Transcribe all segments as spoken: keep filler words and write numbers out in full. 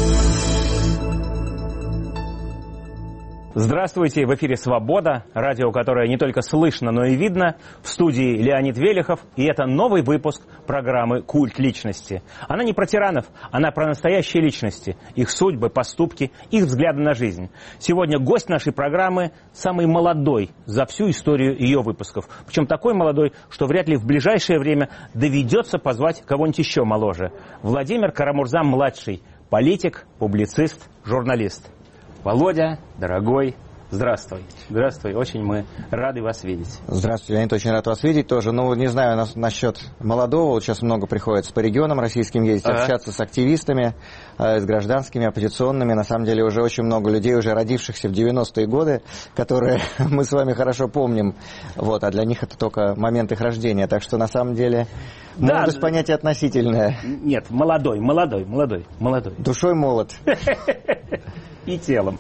Здравствуйте, в эфире «Свобода», радио, которое не только слышно, но и видно. В студии Леонид Велихов, и это новый выпуск программы «Культ личности». Она не про тиранов, она про настоящие личности, их судьбы, поступки, их взгляды на жизнь. Сегодня гость нашей программы самый молодой за всю историю ее выпусков. Причем такой молодой, что вряд ли в ближайшее время доведется позвать кого-нибудь еще моложе. Владимир Карамурза-младший, политик, публицист, журналист. Володя, дорогой, здравствуй. Здравствуй, очень мы рады вас видеть. Здравствуйте, Леонид, очень рад вас видеть тоже. Ну, не знаю нас, насчет молодого, вот сейчас много приходится по регионам российским ездить, ага. общаться с активистами, э, с гражданскими, оппозиционными. На самом деле уже очень много людей, уже родившихся в девяностые годы, которые мы с вами хорошо помним, вот, а для них это только момент их рождения. Так что на самом деле да, молодость понятие относительное. Нет, молодой, молодой, молодой, молодой. Душой молод. И телом.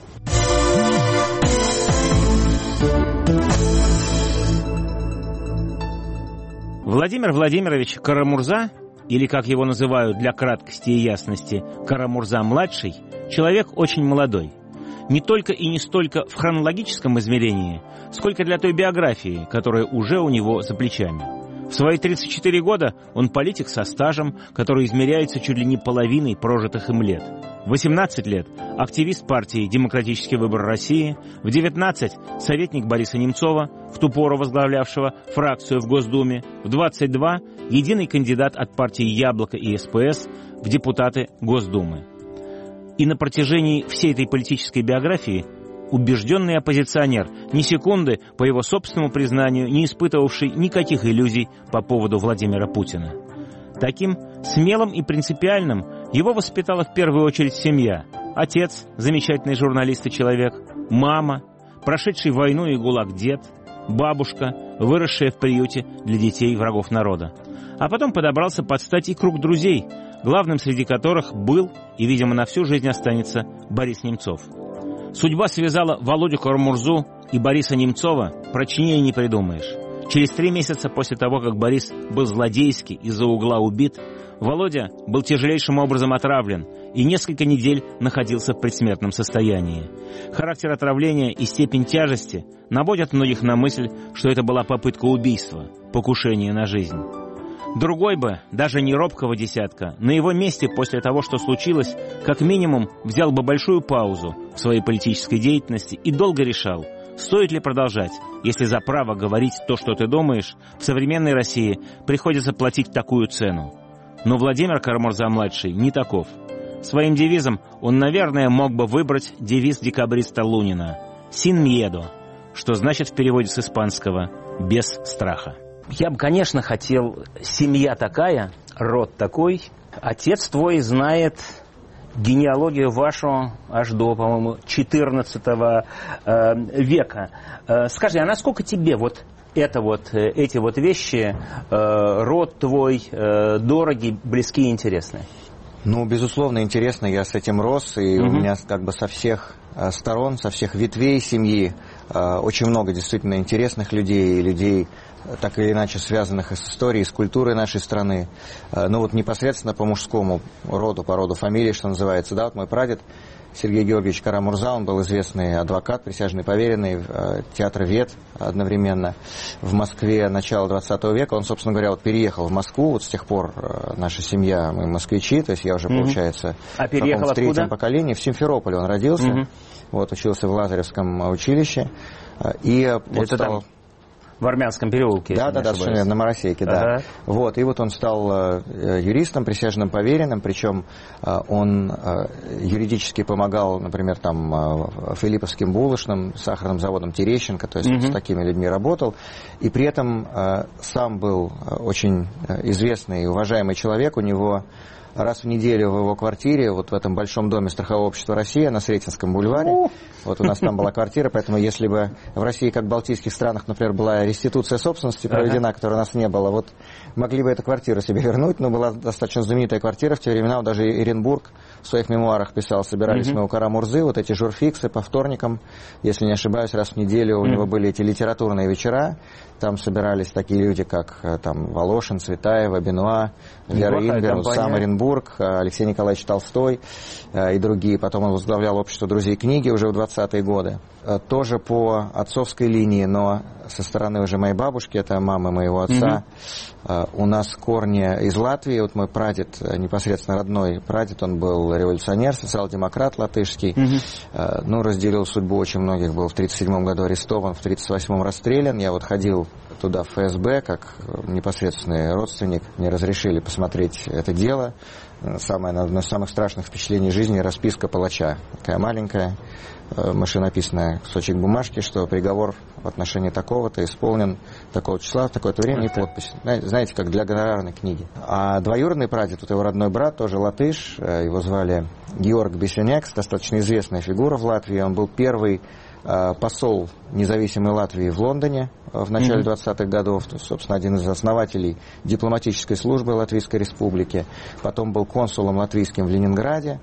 Владимир Владимирович Карамурза, или, как его называют для краткости и ясности, Карамурза-младший, человек очень молодой. Не только и не столько в хронологическом измерении, сколько для той биографии, которая уже у него за плечами. В свои тридцать четыре года он политик со стажем, который измеряется чуть ли не половиной прожитых им лет. В восемнадцать лет – активист партии «Демократический выбор России», в девятнадцать – советник Бориса Немцова, в ту пору возглавлявшего фракцию в Госдуме, в двадцать два – единый кандидат от партии «Яблоко» и эс пэ эс в депутаты Госдумы. И на протяжении всей этой политической биографии убежденный оппозиционер, ни секунды, по его собственному признанию, не испытывавший никаких иллюзий по поводу Владимира Путина. Таким смелым и принципиальным его воспитала в первую очередь семья. Отец, замечательный журналист и человек, мама, прошедший войну и ГУЛАГ дед, бабушка, выросшая в приюте для детей врагов народа. А потом подобрался под стать и круг друзей, главным среди которых был и, видимо, на всю жизнь останется Борис Немцов. Судьба связала Володю Карамурзу и Бориса Немцова, прочнее не придумаешь. Через три месяца после того, как Борис был злодейски из-за угла убит, Володя был тяжелейшим образом отравлен и несколько недель находился в предсмертном состоянии. Характер отравления и степень тяжести наводят многих на мысль, что это была попытка убийства, покушение на жизнь. Другой бы, даже не робкого десятка, на его месте после того, что случилось, как минимум взял бы большую паузу в своей политической деятельности и долго решал, стоит ли продолжать, если за право говорить то, что ты думаешь, в современной России приходится платить такую цену. Но Владимир Карамурза-младший не таков. Своим девизом он, наверное, мог бы выбрать девиз декабриста Лунина «Sin miedo», что значит в переводе с испанского «без страха». Я бы, конечно, хотел, семья такая, род такой. Отец твой знает генеалогию вашу аж до, по-моему, четырнадцатого э, века. Э, скажи, а насколько тебе вот это вот, эти вот вещи, э, род твой, э, дороги, близки и интересны? Ну, безусловно, интересно. Я с этим рос, и угу. у меня как бы со всех сторон, со всех ветвей семьи э, очень много действительно интересных людей, людей, так или иначе связанных и с историей, и с культурой нашей страны. Э, ну вот непосредственно по мужскому роду, по роду фамилии, что называется, да, вот мой прадед Сергей Георгиевич Карамурза, он был известный адвокат, присяжный поверенный, э, театровед одновременно в Москве начала двадцатого века. Он, собственно говоря, вот переехал в Москву, вот с тех пор э, наша семья, мы москвичи, то есть я уже, mm-hmm. получается, а переехал в третьем откуда? поколении, в Симферополе он родился, mm-hmm. вот, учился в Лазаревском училище, э, и вот Это стал... там в Армянском переулке. Да, да, да, совершенно, на Моросейке, да. Ага. Вот, и вот он стал э, юристом, присяжным поверенным, причем э, он э, юридически помогал, например, там, э, Филипповским булочным, сахарным заводом Терещенко, то есть угу. вот с такими людьми работал, и при этом э, сам был очень известный и уважаемый человек, у него раз в неделю в его квартире, вот в этом большом доме страхового общества «Россия» на Сретенском бульваре. Вот у нас там была квартира, поэтому если бы в России, как в балтийских странах, например, была реституция собственности проведена, ага. которой у нас не было, вот могли бы эту квартиру себе вернуть, но была достаточно знаменитая квартира в те времена, вот даже Эренбург в своих мемуарах писал, собирались mm-hmm. мы у Карамурзы, вот эти журфиксы по вторникам, если не ошибаюсь, раз в неделю у mm-hmm. него были эти литературные вечера, там собирались такие люди, как там Волошин, Цветаева, Бенуа, Вера Ингер, сам Эренбург, Петербург, Алексей Николаевич Толстой и другие. Потом он возглавлял общество друзей книги уже в двадцатые годы. Тоже по отцовской линии, но со стороны уже моей бабушки, это мамы моего отца, mm-hmm. у нас корни из Латвии. Вот мой прадед, непосредственно родной прадед, он был революционер, социал-демократ латышский. Mm-hmm. Ну, разделил судьбу очень многих, был в тридцать седьмом году арестован, в тридцать восьмом расстрелян. Я вот ходил туда в эф эс бэ, как непосредственный родственник. Мне разрешили посмотреть это дело. Самое, одно из самых страшных впечатлений жизни — расписка палача. Такая маленькая, машинописная кусочек бумажки, что приговор в отношении такого-то исполнен такого числа, в такое-то время, и подпись. Знаете, как для гонорарной книги. А двоюродный прадед, вот его родной брат, тоже латыш, его звали Георг Бесенекс, достаточно известная фигура в Латвии. Он был первый посол независимой Латвии в Лондоне в начале двадцатых годов, то есть, собственно, один из основателей дипломатической службы Латвийской Республики. Потом был консулом латвийским в Ленинграде.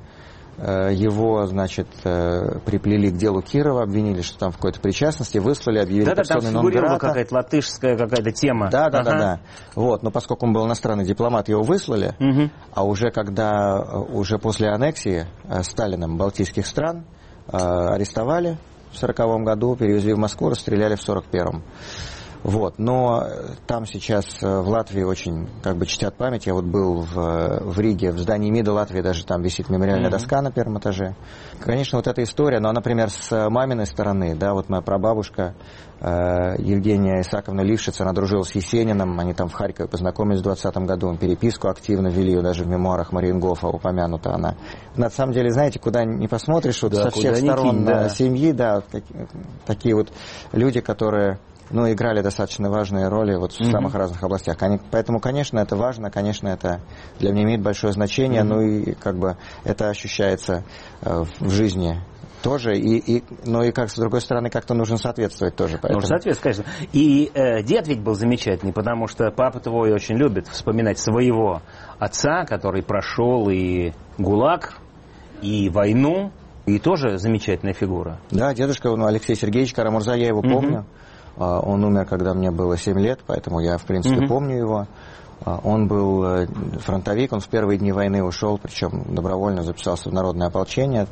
Его, значит, приплели к делу Кирова, обвинили, что там в какой-то причастности, выслали, объявили да, персоной нон грата. Да, там какая-то латышская какая-то тема. Да, да, ага. да, да. Вот, но поскольку он был иностранный дипломат, его выслали, угу. а уже когда, уже после аннексии Сталином балтийских стран арестовали в сороковом году, перевезли в Москву, расстреляли в сорок первом. Вот, но там сейчас в Латвии очень как бы чтят память. Я вот был в, в Риге, в здании МИДа Латвии, даже там висит мемориальная mm-hmm. доска на первом этаже. Конечно, вот эта история, но, например, с маминой стороны, да, вот моя прабабушка э, Евгения Исааковна Лившиц, она дружила с Есениным, они там в Харькове познакомились в двадцатом году, переписку активно вели, ее даже в мемуарах Мариенгофа упомянута она. На самом деле, знаете, куда не посмотришь, вот да, со всех сторон кинь, да. семьи, да, вот, такие вот люди, которые... ну, играли достаточно важные роли вот в mm-hmm. самых разных областях. Поэтому, конечно, это важно, конечно, это для меня имеет большое значение, mm-hmm. ну и как бы это ощущается э, в жизни тоже, и, и, но и как с другой стороны как-то нужно соответствовать тоже. Поэтому... Нужно соответствовать, конечно. И э, дед ведь был замечательный, потому что папа твой очень любит вспоминать своего отца, который прошел и ГУЛАГ, и войну, и тоже замечательная фигура. Да, дедушка, ну, Алексей Сергеевич Карамурза, я его помню. Mm-hmm. Он умер, когда мне было семь лет, поэтому я, в принципе, mm-hmm. помню его. Он был фронтовик, он в первые дни войны ушел, причем добровольно записался в народное ополчение.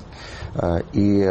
И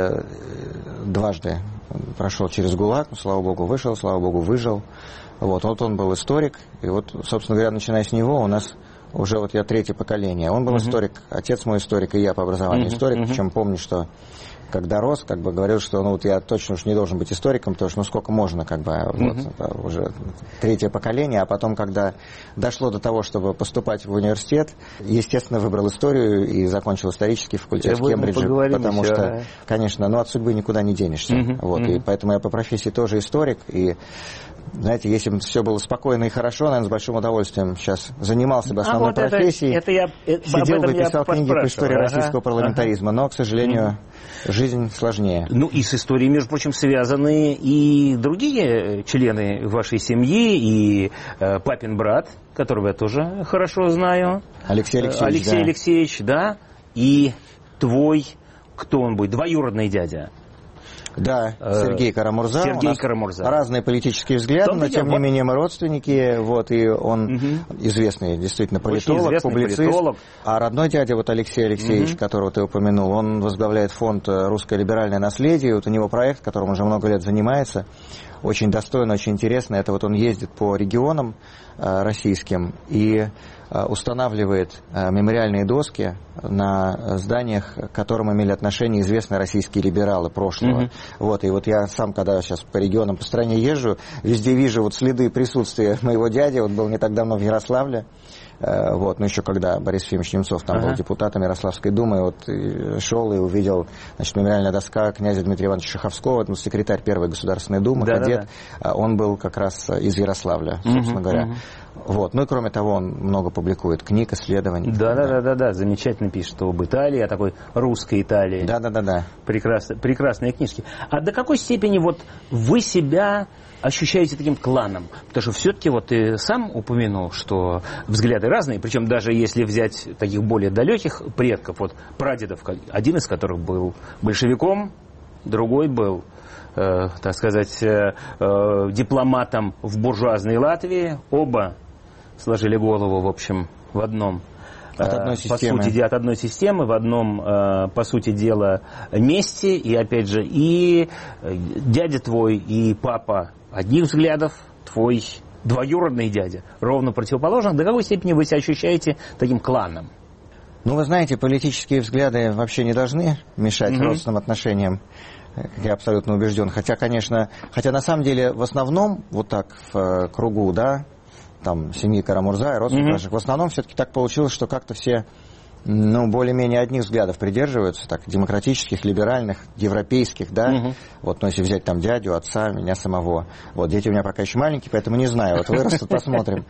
дважды прошел через ГУЛАГ, слава богу, вышел, слава богу, выжил. Вот, вот он был историк, и вот, собственно говоря, начиная с него у нас уже вот я третье поколение. Он был mm-hmm. историк, отец мой историк, и я по образованию mm-hmm. историк, mm-hmm. причем помню, что когда рос, как бы говорил, что ну вот я точно уж не должен быть историком, потому что ну сколько можно, как бы, mm-hmm. вот, уже третье поколение, а потом, когда дошло до того, чтобы поступать в университет, естественно, выбрал историю и закончил исторический факультет в Кембридже, потому еще, что, а? конечно, ну от судьбы никуда не денешься, mm-hmm. вот, mm-hmm. и поэтому я по профессии тоже историк, и знаете, если бы все было спокойно и хорошо, наверное, с большим удовольствием сейчас занимался бы основной а вот профессией, это, это я, это, сидел бы и писал книги по истории ага, российского парламентаризма, ага. но, к сожалению, mm-hmm. жизнь сложнее. Ну и с историей, между прочим, связаны и другие члены вашей семьи, и э, папин брат, которого я тоже хорошо знаю. Алексей Алексеевич, Алексей да. Алексеевич, да, и твой, кто он будет, двоюродный дядя. Да, Сергей Карамурза. Сергей Карамурза. Разные политические взгляды, но тем не менее мы родственники. Вот, и он угу. известный действительно политолог, публицист. Политолог. А родной дядя, вот Алексей Алексеевич, угу. которого ты упомянул, он возглавляет фонд «Русское либеральное наследие». Вот у него проект, которым уже много лет занимается. Очень достойно, очень интересно. Это вот он ездит по регионам э, российским и э, устанавливает э, мемориальные доски на зданиях, к которым имели отношение известные российские либералы прошлого. Mm-hmm. Вот, и вот я сам, когда сейчас по регионам, по стране езжу, везде вижу вот следы присутствия моего дяди. Вот был не так давно в Ярославле. Вот, ну еще когда Борис Ефимович Немцов там ага. был депутатом Ярославской думы, вот и шел и увидел, значит, мемориальная доска князя Дмитрия Ивановича Шаховского, это секретарь Первой Государственной Думы, да, кадет, да, да. он был как раз из Ярославля, собственно угу, говоря. Угу. Вот, ну и кроме того, он много публикует книг, исследований. Да, да, да, да, да, замечательно пишет об Италии, о такой русской Италии. Да, да, да, да. Прекрасно, прекрасные книжки. А до какой степени вот вы себя ощущаете таким кланом? Потому что все-таки вот ты сам упомянул, что взгляды разные, причем даже если взять таких более далеких предков, вот прадедов, один из которых был большевиком, другой был, э, так сказать, э, э, дипломатом в буржуазной Латвии, оба сложили голову, в общем, в одном от одной системы. По сути, от одной системы, в одном, по сути дела, месте. И, опять же, и дядя твой, и папа одних взглядов, твой двоюродный дядя ровно противоположных. До какой степени вы себя ощущаете таким кланом? Ну, вы знаете, политические взгляды вообще не должны мешать mm-hmm. родственным отношениям. Я абсолютно убежден. Хотя, конечно, хотя на самом деле в основном, вот так в кругу, да, там, семьи Карамурза и родственников mm-hmm. наших, в основном все-таки так получилось, что как-то все, ну, более-менее одних взглядов придерживаются, так, демократических, либеральных, европейских, да. Mm-hmm. Вот, ну, если взять там дядю, отца, меня самого. Вот, дети у меня пока еще маленькие, поэтому не знаю, вот вырастут, посмотрим.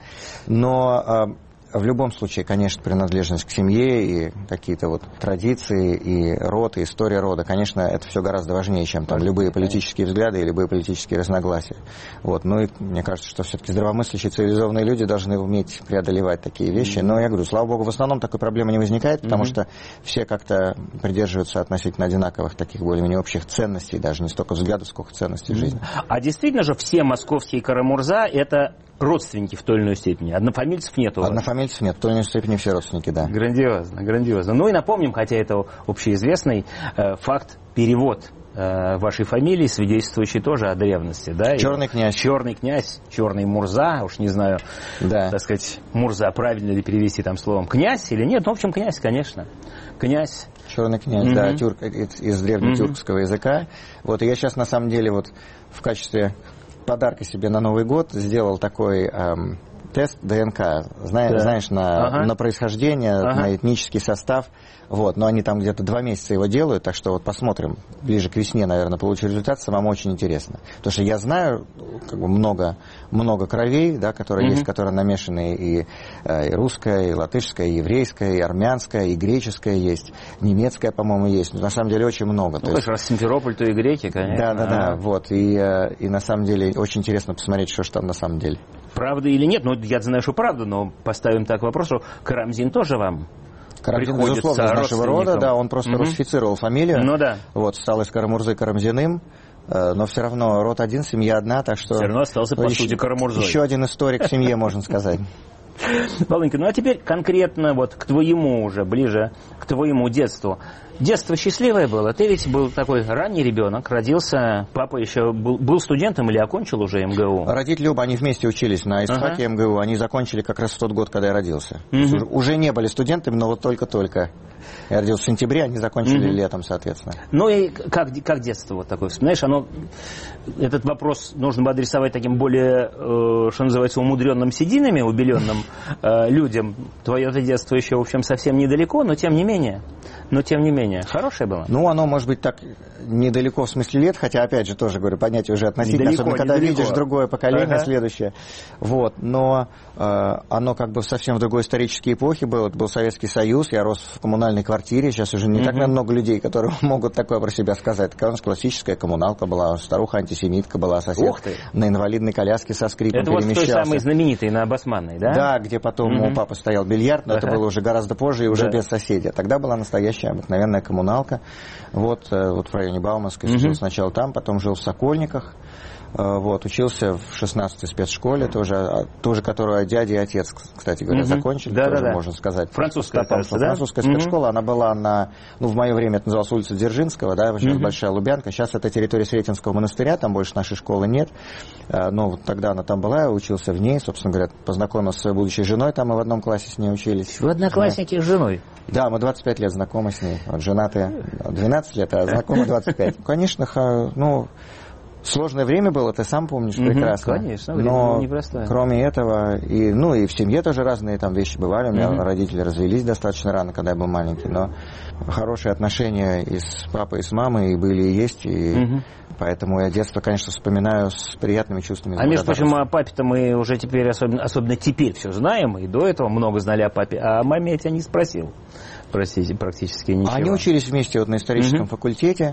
Но в любом случае, конечно, принадлежность к семье и какие-то вот традиции, и род, и история рода, конечно, это все гораздо важнее, чем там любые политические взгляды и любые политические разногласия. Вот. Ну и мне кажется, что все-таки здравомыслящие, цивилизованные люди должны уметь преодолевать такие вещи. Но я говорю, слава богу, в основном такой проблемы не возникает, потому mm-hmm. что все как-то придерживаются относительно одинаковых таких более-менее общих ценностей, даже не столько взглядов, сколько ценностей mm-hmm. жизни. А действительно же все московские Карамурза – это родственники в той или иной степени? Однофамильцев нет у вас? Однофамильцев нет, в той или иной степени все родственники, да. Грандиозно, грандиозно. Ну и напомним, хотя это общеизвестный э, факт, перевод э, вашей фамилии, свидетельствующий тоже о древности, да? Черный и, князь. Черный князь, черный Мурза, уж не знаю, да. так сказать, Мурза, правильно ли перевести там словом князь или нет? Ну, в общем, князь, конечно. Князь. Черный князь, mm-hmm. да, тюрк, из, из древнетюркского mm-hmm. языка. Вот, и я сейчас, на самом деле, вот в качестве подарка себе на Новый год сделал такой эм, тест ДНК, Зна, да. знаешь, на, ага. на происхождение, ага. на этнический состав. Вот, но они там где-то два месяца его делают, так что вот посмотрим, ближе к весне, наверное, получу результат, самому очень интересно. Потому что я знаю как бы много, много кровей, да, которые mm-hmm. есть, которые намешаны и, и русская, и латышская, и еврейская, и армянская, и греческая есть, немецкая, по-моему, есть. Но на самом деле очень много. Ну, конечно, раз Симферополь, то и греки, конечно. Да, да, да, вот. И, и на самом деле очень интересно посмотреть, что же там на самом деле. Правда или нет? Ну, я знаю, что правда, но поставим так вопрос, что Карамзин тоже вам... Карамзин, безусловно, из нашего рода, да, он просто угу. русифицировал фамилию, ну, да. вот, стал из Карамурзы Карамзиным, но все равно род один, семья одна, так что... Все равно остался, по еще, сути, Карамурзой. Еще один историк в семье, можно сказать. Володенька, ну а теперь конкретно вот к твоему уже, ближе к твоему детству. Детство счастливое было. Ты ведь был такой ранний ребенок, родился, папа еще был, был студентом или окончил уже МГУ? Родители оба, они вместе учились на ИСФАКе ага. МГУ, они закончили как раз в тот год, когда я родился. Угу. Уже, уже не были студентами, но вот только-только. Я родился в сентябре, они закончили угу. летом, соответственно. Ну и как, как детство вот такое? Знаешь, оно, этот вопрос нужно бы адресовать таким более, э, что называется, умудренным сединами, убеленным э, людям. Твое-то детство еще, в общем, совсем недалеко, но тем не менее. Но тем не менее, хорошее было? Ну, оно может быть так недалеко в смысле лет, хотя, опять же, тоже, говорю, понятие уже относительно, недалеко, особенно когда недалеко. видишь другое поколение, ага. следующее. Вот, но э, оно как бы совсем в другой исторической эпохе было. Это был Советский Союз, я рос в коммунальной квартире, сейчас уже не mm-hmm. так много людей, которые могут такое про себя сказать. Такая у нас классическая коммуналка была, старуха-антисемитка была, сосед на инвалидной коляске со скрипом это перемещался. Это вот той самой знаменитой на Басманной, да? Да, где потом mm-hmm. у папы стоял бильярд, но ага. это было уже гораздо позже и уже да. без соседей. Тогда была настоящая обыкновенная коммуналка. Вот, вот в районе Бауманской. Mm-hmm. Жил сначала там, потом жил в Сокольниках. Вот, учился в шестнадцатой спецшколе, тоже, тоже которую дядя и отец, кстати говоря, mm-hmm. закончили, да, тоже да, да. можно сказать. Французская, кажется, да? Французская спецшкола, mm-hmm. она была на, ну, в мое время это называлась улица Дзержинского, да, сейчас mm-hmm. Большая Лубянка, сейчас это территория Сретенского монастыря, там больше нашей школы нет, но вот тогда она там была, я учился в ней, собственно говоря, познакомился со своей будущей женой, там мы в одном классе с ней учились. Вы одноклассники с женой? Да, мы двадцать пять лет знакомы с ней, вот, женатые двенадцать лет, а знакомы двадцать пять. Конечно, ну... Сложное время было, ты сам помнишь угу, прекрасно. Конечно, но непростое. Кроме этого, и, ну и в семье тоже разные там вещи бывали. У меня угу. родители развелись достаточно рано, когда я был маленький, но хорошие отношения и с папой, и с мамой и были, и есть. И угу. поэтому я детство, конечно, вспоминаю с приятными чувствами. А между прочим, о папе-то мы уже теперь, особенно, особенно теперь все знаем, и до этого много знали о папе. А о маме я тебя не спросил. Простите, практически ничего. Они учились вместе вот на историческом угу. факультете.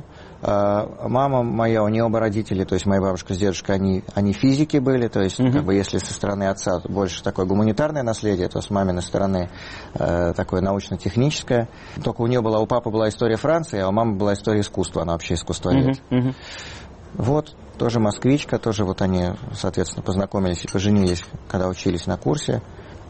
Мама моя, у нее оба родители, то есть моя бабушка с дедушкой, они, они физики были, то есть угу. как бы, если со стороны отца больше такое гуманитарное наследие, то с маминой стороны э, такое научно-техническое. Только у нее была, у папы была история Франции, а у мамы была история искусства, она вообще искусствовед. Угу. Угу. Вот, тоже москвичка, тоже вот они, соответственно, познакомились и поженились, когда учились на курсе.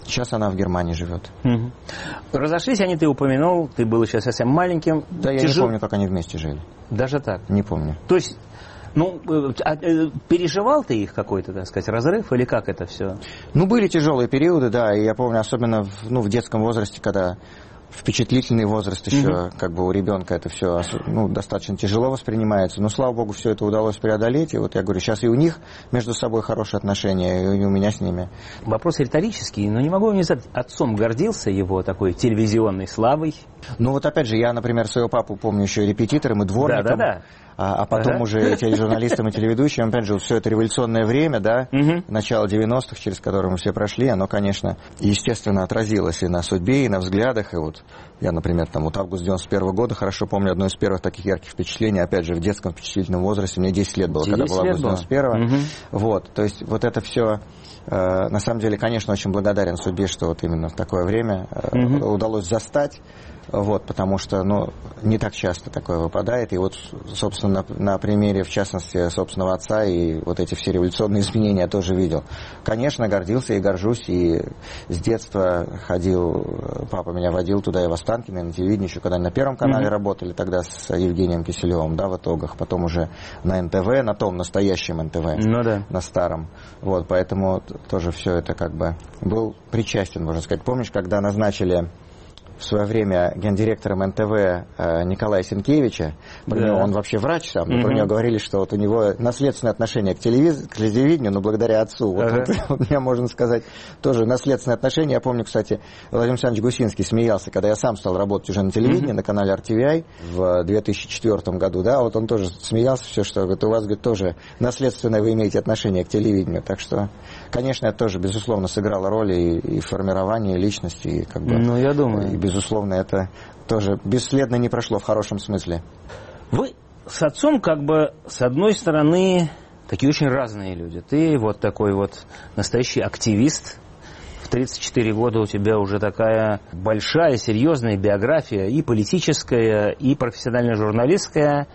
Сейчас она в Германии живет. Угу. Разошлись они, ты упомянул, ты был еще совсем маленьким. Да, я Тяжел... не помню, как они вместе жили. Даже так? Не помню. То есть, ну, а, переживал ты их какой-то, так сказать, разрыв, или как это все? Ну, были тяжелые периоды, да, и я помню, особенно в, ну, в детском возрасте, когда впечатлительный возраст еще, mm-hmm. как бы у ребенка это все, ну, достаточно тяжело воспринимается, но, слава богу, все это удалось преодолеть, и вот я говорю, сейчас и у них между собой хорошие отношения, и у меня с ними. Вопрос риторический, но не могу не задать, отцом гордился его такой телевизионной славой? Ну, вот опять же, я, например, своего папу помню еще репетитором и дворником. Да-да-да. А, а потом ага. уже тележурналистом и телеведущим, опять же, вот все это революционное время, да, угу. начало девяностых, через которое мы все прошли, оно, конечно, естественно, отразилось и на судьбе, и на взглядах, и вот я, например, там вот август девяносто первого года хорошо помню одно из первых таких ярких впечатлений, опять же, в детском впечатлительном возрасте, мне десять лет было, когда был август девяносто первого, угу. вот, то есть вот это все, э, на самом деле, конечно, очень благодарен судьбе, что вот именно в такое время э, угу. удалось застать. Вот, потому что, ну, не так часто такое выпадает. И вот, собственно, на, на примере, в частности, собственного отца и вот эти все революционные изменения я тоже видел. Конечно, гордился и горжусь. И с детства ходил, папа меня водил туда и в Останкино, и на телевидении, еще когда на Первом канале mm-hmm. работали, тогда с Евгением Киселевым, да, в итогах. Потом уже на эн тэ вэ, на том настоящем эн тэ вэ, ну, да. на старом. Вот, поэтому тоже все это как бы был причастен, можно сказать. Помнишь, когда назначили в свое время гендиректором эн тэ вэ э, Николая Сенкевича, про да. него, он вообще врач сам, но угу. про него говорили, что вот у него наследственное отношение к, телевиз... к телевидению, но благодаря отцу. Вот, ага. вот, у меня, можно сказать, тоже наследственное отношение. Я помню, кстати, Владимир Александрович Гусинский смеялся, когда я сам стал работать уже на телевидении, угу. на канале эр ти ви ай в две тысячи четвёртом году, да, вот он тоже смеялся, все, что говорит, у вас, говорит, тоже наследственное вы имеете отношение к телевидению. Так что, конечно, это тоже, безусловно, сыграло роль и, и в формировании личности, и как бы... Ну, я думаю. Безусловно, это тоже бесследно не прошло в хорошем смысле. Вы с отцом, как бы, с одной стороны, такие очень разные люди. Ты вот такой вот настоящий активист. В тридцать четыре года у тебя уже такая большая, серьезная биография, и политическая, и профессиональная журналистская.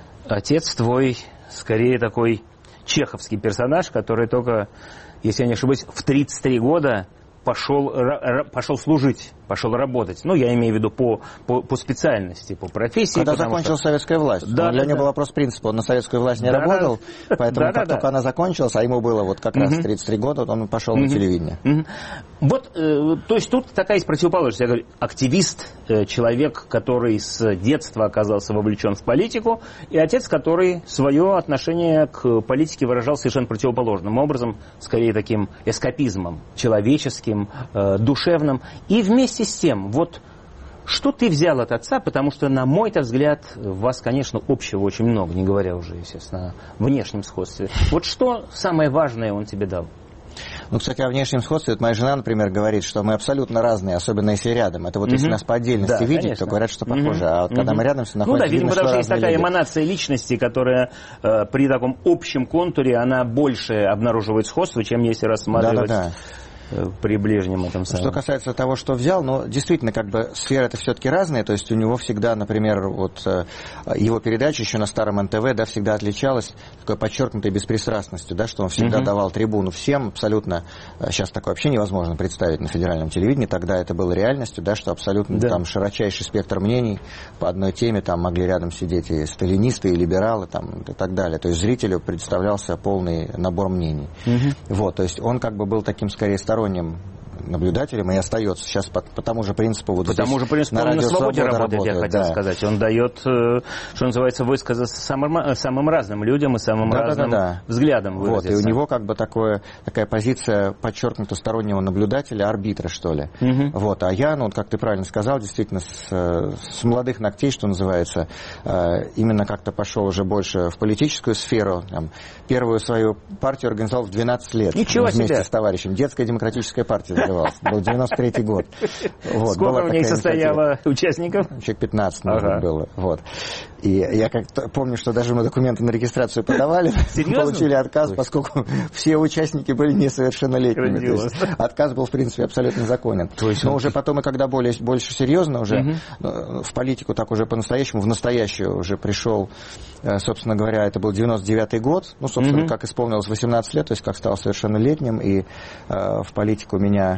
Отец твой, скорее, такой чеховский персонаж, который только, если я не ошибаюсь, в тридцать три года пошел, пошел служить, пошел работать. Ну, я имею в виду по, по, по специальности, по профессии. Когда закончилась что... советская власть. Да, ну, для да, него да. был вопрос принципа. Он на советскую власть не да, работал, да. поэтому да, как да, только да. она закончилась, а ему было вот как раз угу. тридцать три года, он пошел угу. на телевидение. Угу. Вот, э, то есть тут такая есть противоположность. Я говорю, активист, э, человек, который с детства оказался вовлечен в политику, и отец, который свое отношение к политике выражал совершенно противоположным образом, скорее таким эскапизмом, человеческим, э, душевным. И вместе с тем, вот что ты взял от отца, потому что, на мой-то взгляд, у вас, конечно, общего очень много, не говоря уже, естественно, о внешнем сходстве. Вот что самое важное он тебе дал? Ну, кстати, о внешнем сходстве, вот моя жена, например, говорит, что мы абсолютно разные, особенно если рядом. Это вот mm-hmm. если нас по отдельности да, видеть, конечно. То говорят, что похоже, mm-hmm. а вот когда mm-hmm. мы рядом все находимся... Ну да, видимо, потому что есть такая люди. Эманация личности, которая э, при таком общем контуре, она больше обнаруживает сходство, чем если рассматривать... Да-да-да. При ближнем этом самом. Что касается того, что взял, ну, действительно, как бы сферы это все-таки разные, то есть у него всегда, например, вот его передача еще на старом эн тэ вэ, да, всегда отличалась такой подчеркнутой беспристрастностью, да, что он всегда uh-huh. давал трибуну всем, абсолютно, сейчас такое вообще невозможно представить на федеральном телевидении, тогда это было реальностью, да, что абсолютно да. там широчайший спектр мнений по одной теме, там могли рядом сидеть и сталинисты, и либералы, там, и так далее, то есть зрителю представлялся полный набор мнений. Uh-huh. Вот, то есть он как бы был таким, скорее, сторонником наблюдателем и остается сейчас по, по тому же принципу. Вот по тому же принципу на он на свободе работает, работает, я хотел да. сказать. Он дает, что называется, высказаться самым, самым разным людям и самым да, разным да, да, да. взглядам выразиться. Вот, и у него как бы такое, такая позиция подчеркнуто стороннего наблюдателя, арбитра, что ли. Угу. Вот, а я, ну, как ты правильно сказал, действительно, с, с молодых ногтей, что называется, именно как-то пошел уже больше в политическую сферу. Там, первую свою партию организовал в двенадцать лет. Ничего вместе себе. с товарищем. Детская демократическая партия называлась. Был девяносто третий год. Вот, сколько в ней состояло участников? Человек пятнадцать, наверное, ага. было. Вот. И я как-то помню, что даже мы документы на регистрацию подавали, получили отказ, поскольку все участники были несовершеннолетними. То есть отказ был, в принципе, абсолютно законен. То есть, но уже потом, и когда более, больше серьезно уже угу. в политику так уже по-настоящему, в настоящую уже пришел, собственно говоря, это был девяносто девятый год, ну, собственно, угу. как исполнилось восемнадцать лет, то есть как стал совершеннолетним, и э, в политику меня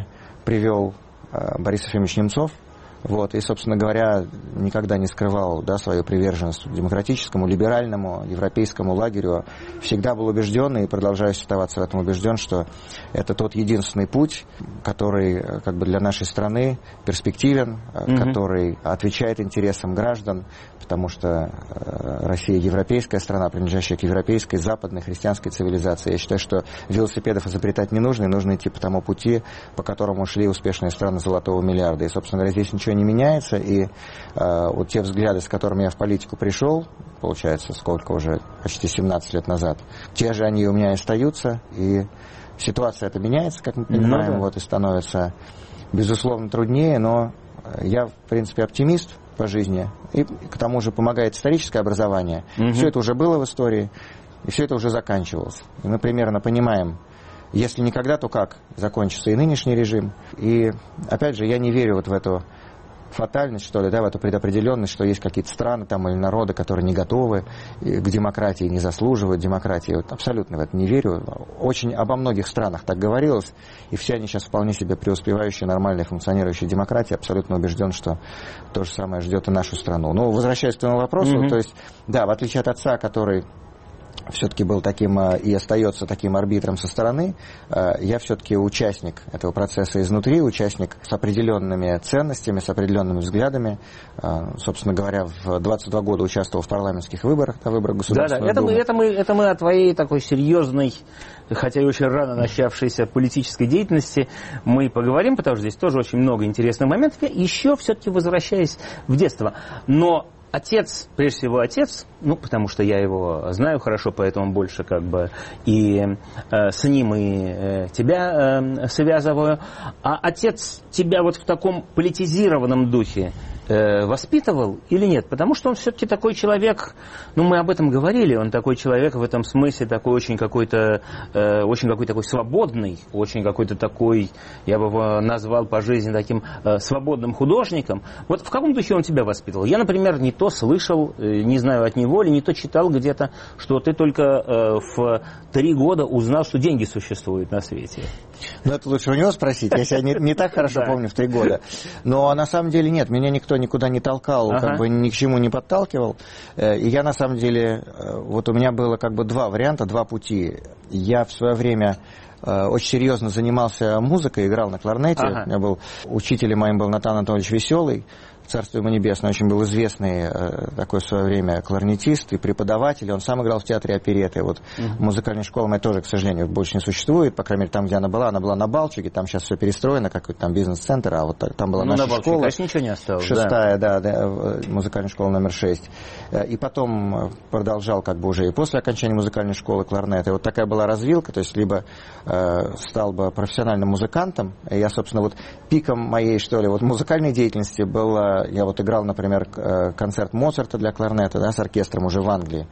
привел Борис Ефимович Немцов. Вот, и, собственно говоря, никогда не скрывал, да, свою приверженность демократическому, либеральному, европейскому лагерю. Всегда был убежден и продолжаю оставаться в этом убежден, что это тот единственный путь, который как бы для нашей страны перспективен, mm-hmm. который отвечает интересам граждан, потому что Россия европейская страна, принадлежащая к европейской, западной, христианской цивилизации. Я считаю, что велосипедов изобретать не нужно, и нужно идти по тому пути, по которому шли успешные страны золотого миллиарда. И, собственно говоря, здесь ничего не меняется, и э, вот те взгляды, с которыми я в политику пришел, получается, сколько уже, почти семнадцать лет назад, те же они у меня и остаются, и ситуация эта меняется, как мы понимаем, ну, да. вот, и становится, безусловно, труднее, но я, в принципе, оптимист по жизни, и к тому же помогает историческое образование. Угу. Все это уже было в истории, и все это уже заканчивалось. И мы примерно понимаем, если никогда, то как закончится и нынешний режим. И, опять же, я не верю вот в эту фатальность, что ли, да, в эту предопределенность, что есть какие-то страны там или народы, которые не готовы к демократии, не заслуживают демократии. Вот абсолютно в это не верю. Очень обо многих странах так говорилось, и все они сейчас вполне себе преуспевающие, нормальные, функционирующие демократии. Абсолютно убежден, что то же самое ждет и нашу страну. Но возвращаясь к твоему вопросу, mm-hmm. то есть, да, в отличие от отца, который все-таки был таким и остается таким арбитром со стороны, я все-таки участник этого процесса изнутри, участник с определенными ценностями, с определенными взглядами. Собственно говоря, в двадцать два года участвовал в парламентских выборах, на выборах Государственной Думы. Да, да, это мы, это мы о твоей такой серьезной, хотя и очень рано начавшейся политической деятельности мы поговорим, потому что здесь тоже очень много интересных моментов. Еще все-таки возвращаясь в детство. Но отец, прежде всего отец, ну, потому что я его знаю хорошо, поэтому больше как бы и э, с ним и э, тебя э, связываю. А отец тебя вот в таком политизированном духе э, воспитывал или нет? Потому что он все-таки такой человек, ну, мы об этом говорили, он такой человек в этом смысле такой очень какой-то, э, очень какой-то такой свободный, очень какой-то такой, я бы его назвал по жизни таким э, свободным художником. Вот в каком духе он тебя воспитывал? Я, например, не то слышал, э, не знаю от него, или не то читал где-то, что ты только э, в три года узнал, что деньги существуют на свете. Ну, это лучше у него спросить, я себя не, не так хорошо помню в три года. Но на самом деле нет, меня никто никуда не толкал, ага. как бы ни к чему не подталкивал. И я на самом деле, вот у меня было как бы два варианта, два пути. Я в свое время очень серьезно занимался музыкой, играл на кларнете. Ага. У меня был учителем моим был Натан Анатольевич Веселый. Царство ему небесное, очень был известный э, такой в свое время кларнетист и преподаватель. Он сам играл в театре оперетты. Вот uh-huh. музыкальная школа моя тоже, к сожалению, больше не существует. По крайней мере, там, где она была, она была на Балчуге. Там сейчас все перестроено, какой-то там бизнес-центр. А вот там была ну, наша на школа. Конечно, ничего не осталось. Шестая, да, да, да, музыкальная школа номер шесть. И потом продолжал как бы уже и после окончания музыкальной школы кларнет. И вот такая была развилка. То есть либо э, стал бы профессиональным музыкантом. И я, собственно, вот пиком моей, что ли, вот музыкальной деятельности было... Я вот играл, например, концерт Моцарта для кларнета, да, с оркестром уже в Англии.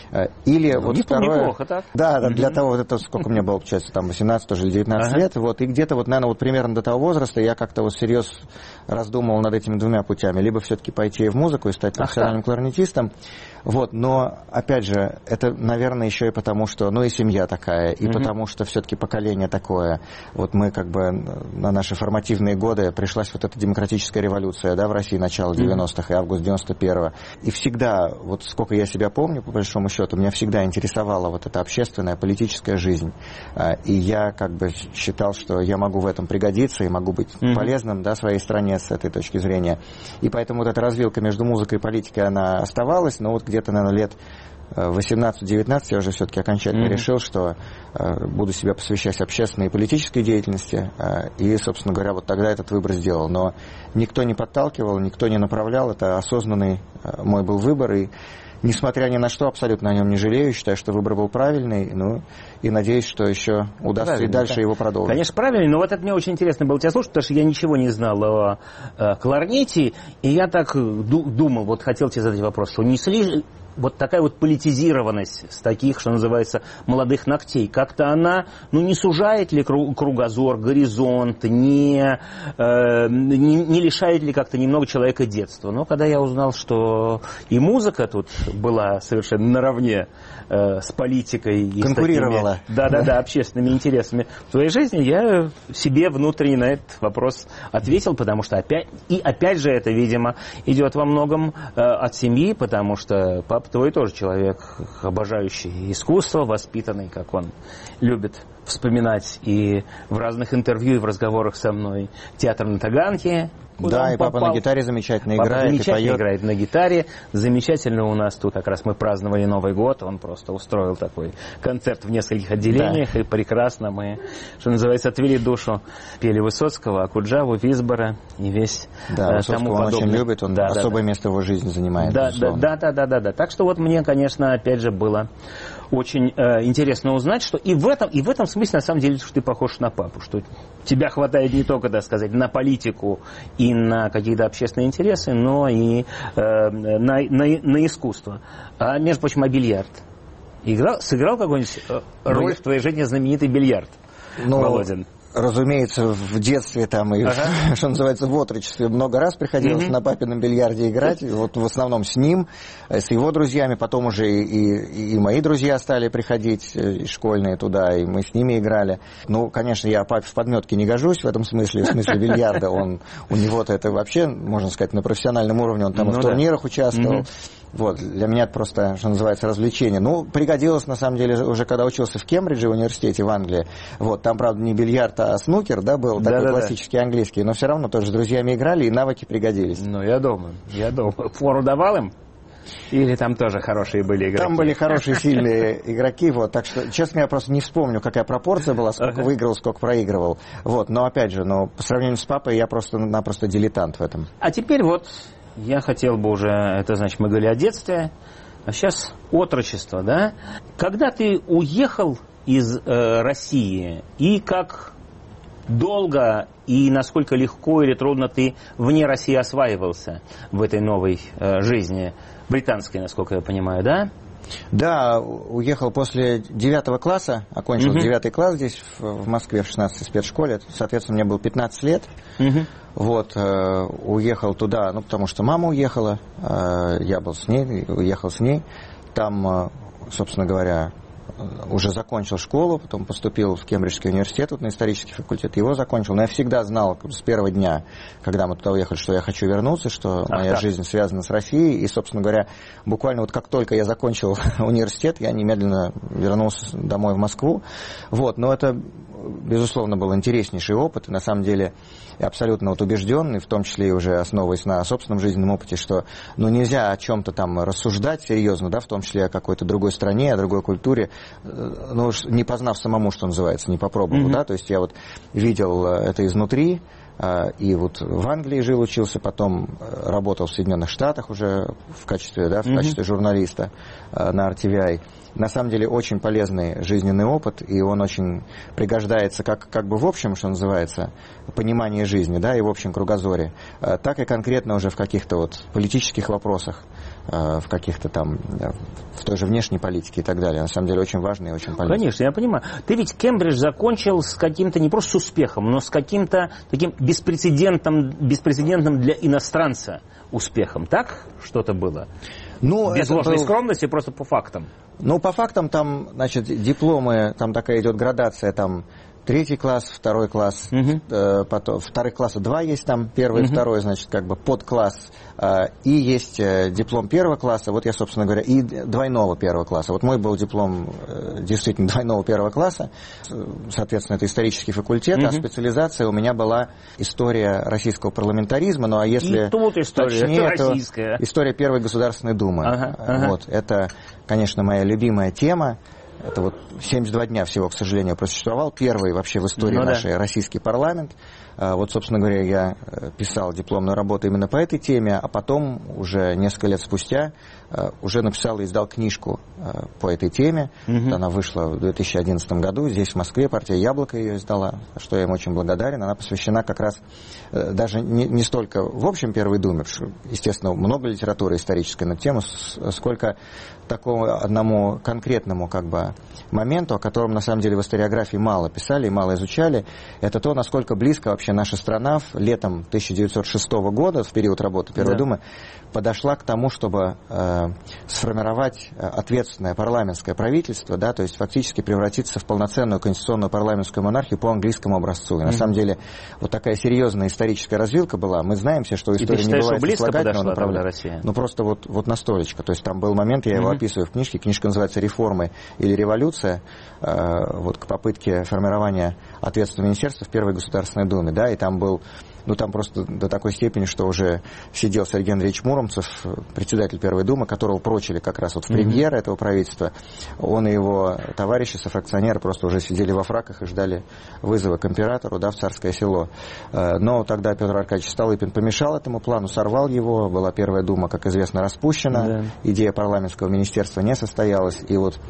Или ну, вот не второе... Неплохо, так? Да, да, для mm-hmm. того, вот это сколько мне было, получается, там восемнадцать тоже или девятнадцать ага. лет, вот, и где-то вот, наверное, вот примерно до того возраста я как-то вот всерьез раздумывал над этими двумя путями. Либо все-таки пойти в музыку и стать профессиональным ага. кларнетистом, вот, но, опять же, это, наверное, еще и потому, что, ну, и семья такая, и mm-hmm. потому, что все-таки поколение такое. Вот мы, как бы, на наши формативные годы пришлась вот эта демократическая революция, да, в России, начало девяностых и август девяносто первого. И всегда, вот сколько я себя помню, по большому счету, меня всегда интересовала вот эта общественная, политическая жизнь. И я, как бы, считал, что я могу в этом пригодиться и могу быть mm-hmm. полезным, да, своей стране с этой точки зрения. И поэтому вот эта развилка между музыкой и политикой, она оставалась, но вот где-то, наверное, лет восемнадцать-девятнадцать я уже все-таки окончательно mm-hmm. решил, что э, буду себя посвящать общественной и политической деятельности. Э, и, собственно говоря, вот тогда этот выбор сделал. Но никто не подталкивал, никто не направлял. Это осознанный э, мой был выбор. И, несмотря ни на что, абсолютно о нем не жалею. Считаю, что выбор был правильный. Ну, и надеюсь, что еще удастся правильно, и дальше да. его продолжить. Конечно, правильный. Но вот это мне очень интересно было тебя слушать, потому что я ничего не знал о, о кларнете. И я так думал, вот хотел тебе задать вопрос, что не слишком... вот такая вот политизированность с таких, что называется, молодых ногтей, как-то она, ну, не сужает ли кругозор, горизонт, не, э, не, не лишает ли как-то немного человека детства. Но когда я узнал, что и музыка тут была совершенно наравне э, с политикой и конкурировала. Да-да-да, общественными интересами в своей жизни, я себе внутренне на этот вопрос ответил, потому что опять, и опять же это, видимо, идет во многом э, от семьи, потому что папа твой тоже человек, обожающий искусство, воспитанный, как он любит вспоминать и в разных интервью, и в разговорах со мной, театр на Таганке. Да, и папа попал. На гитаре замечательно папа играет замечательно и поет. играет на гитаре. Замечательно у нас тут, как раз мы праздновали Новый год, он просто устроил такой концерт в нескольких отделениях, да. И прекрасно мы, что называется, отвели душу. Пели Высоцкого, Акуджаву, Висбора и весь да, э, Высоцкого тому он подобное. очень любит, он да, особое да, место в его жизни занимает. Да, да, да, да, да, да, да. Так что вот мне, конечно, опять же было очень э, интересно узнать, что и в этом, и в этом смысле, на самом деле, что ты похож на папу, что тебя хватает не только, так сказать, на политику и на какие-то общественные интересы, но и э, на, на, на искусство. А, между прочим, а бильярд? Играл, сыграл какую-нибудь роль ну, в твоей жизни знаменитый бильярд, ну, Володин? Разумеется, в детстве там и, ага. что называется, в отрочестве много раз приходилось mm-hmm. на папином бильярде играть. Вот в основном с ним, с его друзьями. Потом уже и, и, и мои друзья стали приходить, и школьные туда, и мы с ними играли. Ну, конечно, я папе в подметке не гожусь в этом смысле, в смысле бильярда. Он, у него-то это вообще, можно сказать, на профессиональном уровне. Он там ну, и в турнирах да. участвовал. Mm-hmm. Вот, для меня это просто, что называется, развлечение. Ну, пригодилось, на самом деле, уже когда учился в Кембридже, в университете в Англии. Вот, там, правда, не бильярд, а снукер, да, был, да, такой да, классический да. английский. Но все равно тоже с друзьями играли, и навыки пригодились. Ну, я думаю, я думаю. Фору давал им? Или там тоже хорошие были игроки? Там были хорошие, сильные игроки, вот, так что, честно, я просто не вспомню, какая пропорция была, сколько выиграл, сколько проигрывал. Вот, но, опять же, но по сравнению с папой я просто-напросто дилетант в этом. А теперь вот... Я хотел бы уже, это значит, мы говорили о детстве, а сейчас отрочество, да? Когда ты уехал из э, России, и как долго и насколько легко или трудно ты вне России осваивался в этой новой э, жизни, британской, насколько я понимаю, да? Да, уехал после девятого класса, окончил uh-huh. девятый класс здесь, в, в Москве, в шестнадцатой спецшколе. Соответственно, мне было пятнадцать лет. Uh-huh. Вот, э, уехал туда, ну, потому что мама уехала, э, я был с ней, уехал с ней. Там, э, собственно говоря, уже закончил школу, потом поступил в Кембриджский университет, вот, на исторический факультет, его закончил. Но я всегда знал с первого дня, когда мы туда уехали, что я хочу вернуться, что Ах, моя так. жизнь связана с Россией. И, собственно говоря, буквально вот как только я закончил университет, я немедленно вернулся домой в Москву. Вот, но это, безусловно, был интереснейший опыт. И, на самом деле, я абсолютно вот убежденный, в том числе и уже основываясь на собственном жизненном опыте, что ну, нельзя о чем-то там рассуждать серьезно, да, в том числе о какой-то другой стране, о другой культуре, ну, не познав самому, что называется, не попробовав, mm-hmm. да, то есть я вот видел это изнутри, и вот в Англии жил, учился, потом работал в Соединенных Штатах уже в качестве, да, в mm-hmm. качестве журналиста на ар ти ви ай. На самом деле очень полезный жизненный опыт, и он очень пригождается как, как бы в общем, что называется, понимании жизни, да, и в общем кругозоре, так и конкретно уже в каких-то вот политических вопросах, в каких-то там, в той же внешней политике и так далее. На самом деле очень важно и очень полезно. Конечно, я понимаю. Ты ведь Кембридж закончил с каким-то, не просто с успехом, но с каким-то таким беспрецедентным, беспрецедентным для иностранца успехом. Так что-то было? Ну, без ложной был... скромности, просто по фактам. Ну, по фактам там, значит, дипломы, там такая идет градация, там третий класс, второй класс, uh-huh. э, потом, вторых класса два есть там, первый uh-huh. и второй, значит, как бы подкласс, э, и есть э, диплом первого класса, вот я, собственно говоря, и двойного первого класса. Вот мой был диплом э, действительно двойного первого класса, соответственно, это исторический факультет, uh-huh. а специализация у меня была история российского парламентаризма, ну а если и тут история, точнее, это российская. То история Первой Государственной Думы. Uh-huh. Uh-huh. Вот, это, конечно, моя любимая тема. Это вот семьдесят два дня всего, к сожалению, просуществовал. Первый вообще в истории ну, нашей да. российский парламент. Вот, собственно говоря, я писал дипломную работу именно по этой теме, а потом, уже несколько лет спустя, уже написал и издал книжку по этой теме. Mm-hmm. Она вышла в две тысячи одиннадцатом году. Здесь, в Москве, партия «Яблоко» ее издала, что я им очень благодарен. Она посвящена как раз даже не, не столько в общем Первой Думе, потому что, естественно, много литературы исторической на тему, сколько такому одному конкретному как бы моменту, о котором на самом деле в историографии мало писали и мало изучали. Это то, насколько близко вообще наша страна летом тысяча девятьсот шестого года, в период работы Первой да. Думы, подошла к тому, чтобы э, сформировать ответственное парламентское правительство, да, то есть фактически превратиться в полноценную конституционную парламентскую монархию по английскому образцу. И mm-hmm. на самом деле вот такая серьезная историческая развилка была. Мы знаем все, что история не бывает сослагательного направления. Ну просто вот, вот настолечко. То есть там был момент, я mm-hmm. его описываю в книжке, книжка называется «Реформы или революция», э, вот к попытке формирования ответственного министерства в Первой Государственной Думе, да, и там был Ну, там просто до такой степени, что уже сидел Сергей Андреевич Муромцев, председатель Первой Думы, которого прочили как раз вот в премьеры mm-hmm. этого правительства. Он и его товарищи, софракционеры, просто уже сидели во фраках и ждали вызова к императору, да, в Царское Село. Но тогда Петр Аркадьевич Столыпин помешал этому плану, сорвал его. Была Первая Дума, как известно, распущена. Yeah. Идея парламентского министерства не состоялась. И вот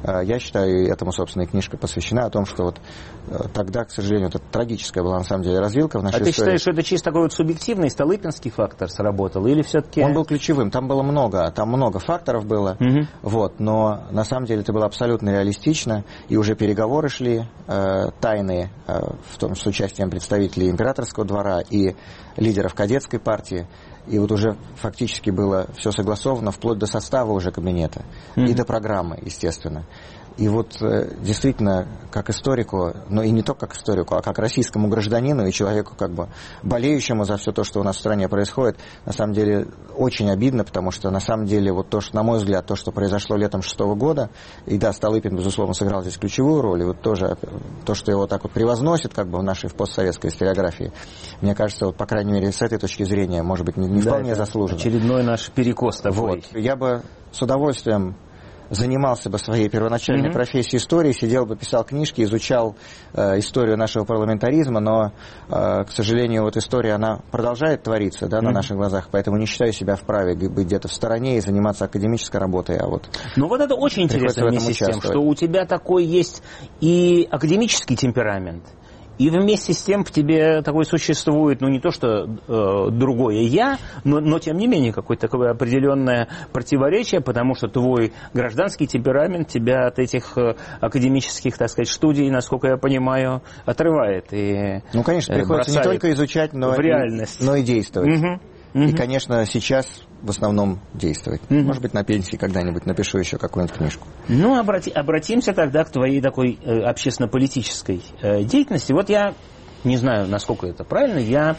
я считаю, этому, собственно, и книжка посвящена, о том, что вот тогда, к сожалению, это трагическая была на самом деле развилка в нашей а истории. Ты считаешь, что это чисто такой вот субъективный столыпинский фактор сработал, или все-таки... Он был ключевым, там было много, там много факторов было, угу. вот, но на самом деле это было абсолютно реалистично, и уже переговоры шли э, тайные, э, в том, с участием представителей императорского двора и лидеров кадетской партии, и вот уже фактически было все согласовано вплоть до состава уже кабинета угу. и до программы, естественно. И вот действительно, как историку, но и не только как историку, а как российскому гражданину и человеку, как бы болеющему за все то, что у нас в стране происходит, на самом деле очень обидно, потому что на самом деле вот то, что, на мой взгляд, то, что произошло летом шестого года, и да, Столыпин, безусловно, сыграл здесь ключевую роль, и вот тоже то, что его так вот превозносит, как бы в нашей в постсоветской историографии, мне кажется, вот, по крайней мере, с этой точки зрения, может быть, не, не да, вполне заслуженно. Очередной наш перекос такой. Вот. Я бы с удовольствием занимался бы своей первоначальной mm-hmm. профессией истории, сидел бы, писал книжки, изучал э, историю нашего парламентаризма, но, э, к сожалению, вот история, она продолжает твориться, да, mm-hmm. на наших глазах, поэтому не считаю себя вправе быть где-то в стороне и заниматься академической работой, а вот... Ну вот это очень интересно вместе с тем, что у тебя такой есть и академический темперамент, и вместе с тем в тебе такой существует, ну не то что э, другое я, но, но тем не менее какое-то такое определенное противоречие, потому что твой гражданский темперамент тебя от этих э, академических, так сказать, студий, насколько я понимаю, отрывает. И, ну, конечно, приходится не только изучать, но, в реальность. И, но и действовать. Угу. И, угу. конечно, сейчас в основном действовать. Угу. Может быть, на пенсии когда-нибудь напишу еще какую-нибудь книжку. Ну, обрати, обратимся тогда к твоей такой э, общественно-политической э, деятельности. Вот я, не знаю, насколько это правильно, я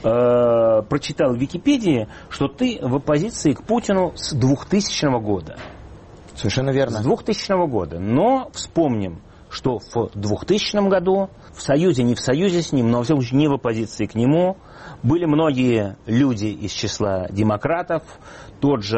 э, прочитал в Википедии, что ты в оппозиции к Путину с двухтысячного года. Совершенно верно. С двухтысячного года. Но вспомним, что в двухтысячном году в союзе, не в союзе с ним, но во всяком случае не в оппозиции к нему, были многие люди из числа демократов, тот же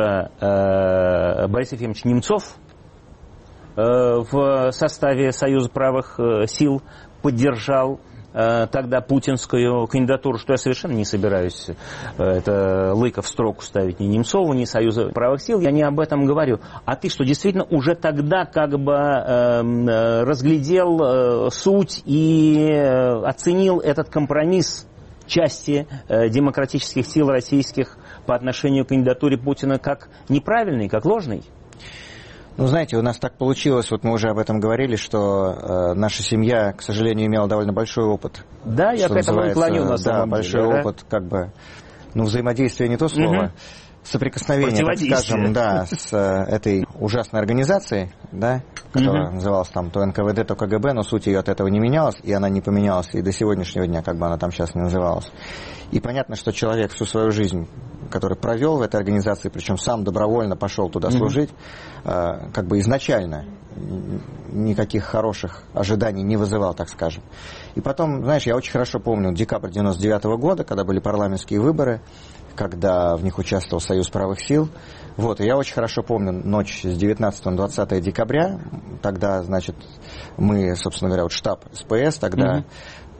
э, Борис Ефимович Немцов э, в составе Союза правых э, сил поддержал э, тогда путинскую кандидатуру, что я совершенно не собираюсь э, это лыко в строку ставить ни Немцову, ни Союза правых сил, я не об этом говорю. А ты что, действительно уже тогда как бы э, разглядел э, суть и э, оценил этот компромисс части э, демократических сил российских по отношению к кандидатуре Путина как неправильный, как ложный? Ну, знаете, у нас так получилось, вот мы уже об этом говорили, что э, наша семья, к сожалению, имела довольно большой опыт. Да, я к этому и клоню на самом да, большой деле, опыт, да? Как бы, ну, взаимодействие не то слово, угу. соприкосновение, так скажем, да, с э, этой ужасной организацией, да, которая mm-hmm. называлась там то эн ка вэ дэ, то ка гэ бэ, но суть ее от этого не менялась, и она не поменялась и до сегодняшнего дня, как бы она там сейчас не называлась. И понятно, что человек всю свою жизнь, который провел в этой организации, причем сам добровольно пошел туда mm-hmm. служить, э, как бы изначально никаких хороших ожиданий не вызывал, так скажем. И потом, знаешь, я очень хорошо помню декабрь девяносто девятого года, когда были парламентские выборы, когда в них участвовал Союз правых сил. Вот, и я очень хорошо помню ночь с девятнадцатого на двадцатое декабря. Тогда, значит, мы, собственно говоря, вот штаб эс пэ эс тогда mm-hmm.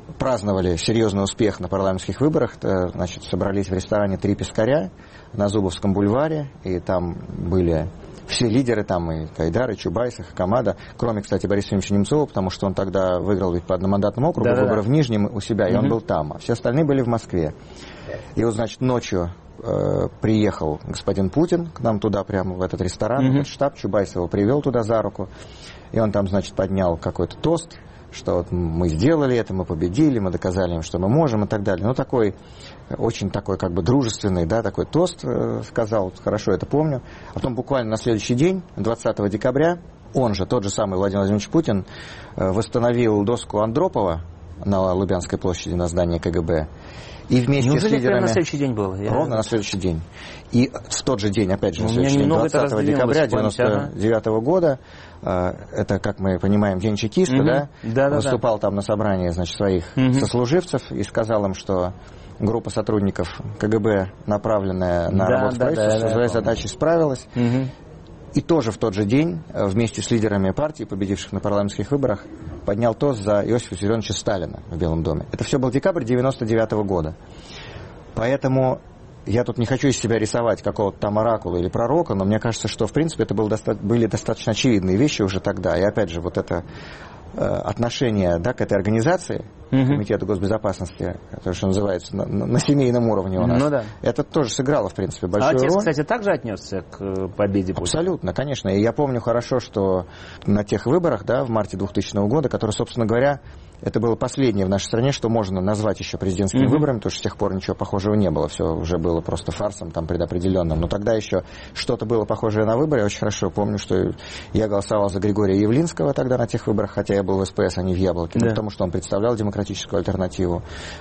праздновали серьезный успех на парламентских выборах. Значит, собрались в ресторане «Три пескаря» на Зубовском бульваре, и там были все лидеры, там и Гайдар, и Чубайс, и Хакамада, кроме, кстати, Бориса Ефимовича Немцова, потому что он тогда выиграл ведь по одномандатному округу, да, выборы да. в Нижнем у себя, и угу. он был там, а все остальные были в Москве. И вот, значит, ночью э, приехал господин Путин к нам туда, прямо в этот ресторан, угу. в этот штаб, Чубайс его привел туда за руку, и он там, значит, поднял какой-то тост, что вот мы сделали это, мы победили, мы доказали им, что мы можем и так далее. Ну, такой, очень такой как бы дружественный, да, такой тост э, сказал, хорошо это помню. А потом буквально на следующий день, двадцатого декабря, он же, тот же самый Владимир Владимирович Путин, э, восстановил доску Андропова на Лубянской площади на здании ка гэ бэ. И вместе Неужели с лидерами... на следующий день было? Я... Ровно на следующий день. И в тот же день, опять же, на следующий день, двадцатого декабря девяносто девятого года, это, как мы понимаем, день чекиста, угу. да? Да, да, выступал да. там на собрании, значит, своих угу. сослуживцев и сказал им, что группа сотрудников ка гэ бэ, направленная на да, работу да, правительства, да, со своей да, задачей справилась. Угу. И тоже в тот же день, вместе с лидерами партии, победивших на парламентских выборах, поднял тост за Иосифа Виссарионовича Сталина в Белом доме. Это все был декабрь девяносто девятого года. Поэтому я тут не хочу из себя рисовать какого-то там оракула или пророка, но мне кажется, что, в принципе, это был доста- были достаточно очевидные вещи уже тогда. И, опять же, вот это э, отношение, да, к этой организации, угу. Комитету госбезопасности, то, что называется, на, на семейном уровне у нас, ну, да. это тоже сыграло, в принципе, большую роль. А отец, роль. Кстати, также отнесся к победе Путина? Абсолютно, конечно. И я помню хорошо, что на тех выборах, да, в марте двухтысячного года, которые, собственно говоря, это было последнее в нашей стране, что можно назвать еще президентскими mm-hmm. выборами, потому что с тех пор ничего похожего не было. Все уже было просто фарсом там предопределенным. Но тогда еще что-то было похожее на выборы. Я очень хорошо помню, что я голосовал за Григория Явлинского тогда на тех выборах, хотя я был в эс пэ эс, а не в Яблоке, да. ну, потому что он представлял демократическую альтернативу.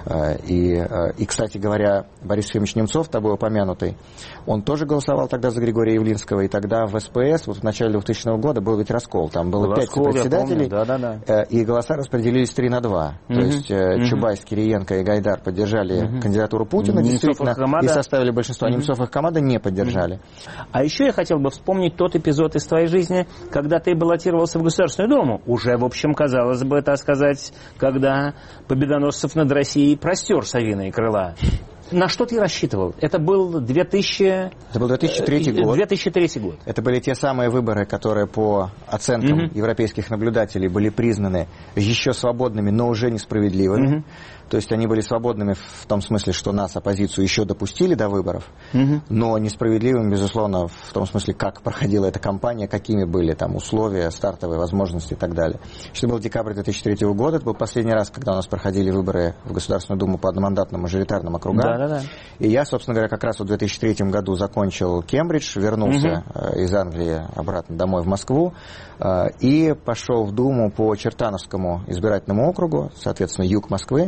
И, и, кстати говоря, Борис Ефимович Немцов, тобой упомянутый, он тоже голосовал тогда за Григория Явлинского. И тогда в эс пэ эс, вот в начале двухтысячного года, был ведь раскол. Там было пять председателей, да, да, да. и голоса распределились три на два. То uh-huh. есть uh-huh. Чубайс, Кириенко и Гайдар поддержали uh-huh. кандидатуру Путина, Немцов действительно, и, и составили большинство. Uh-huh. Немцов и их команда не поддержали. Uh-huh. А еще я хотел бы вспомнить тот эпизод из твоей жизни, когда ты баллотировался в Государственную Думу. Уже, в общем, казалось бы, так сказать, когда Победоносцев над Россией простер совиные крыла. На что ты рассчитывал? Это был две тысячи... Это был две тысячи третий год. две тысячи третий год. Это были те самые выборы, которые по оценкам mm-hmm. европейских наблюдателей были признаны еще свободными, но уже несправедливыми. Mm-hmm. То есть они были свободными в том смысле, что нас, оппозицию, еще допустили до выборов, mm-hmm. но несправедливыми, безусловно, в том смысле, как проходила эта кампания, какими были там условия, стартовые возможности и так далее. Это был декабрь две тысячи третьего года, это был последний раз, когда у нас проходили выборы в Государственную Думу по одномандатным мажоритарным округам. Да, да, да. И я, собственно говоря, как раз в две тысячи третьем году закончил Кембридж, вернулся mm-hmm. из Англии обратно домой в Москву и пошел в Думу по Чертановскому избирательному округу, соответственно, юг Москвы,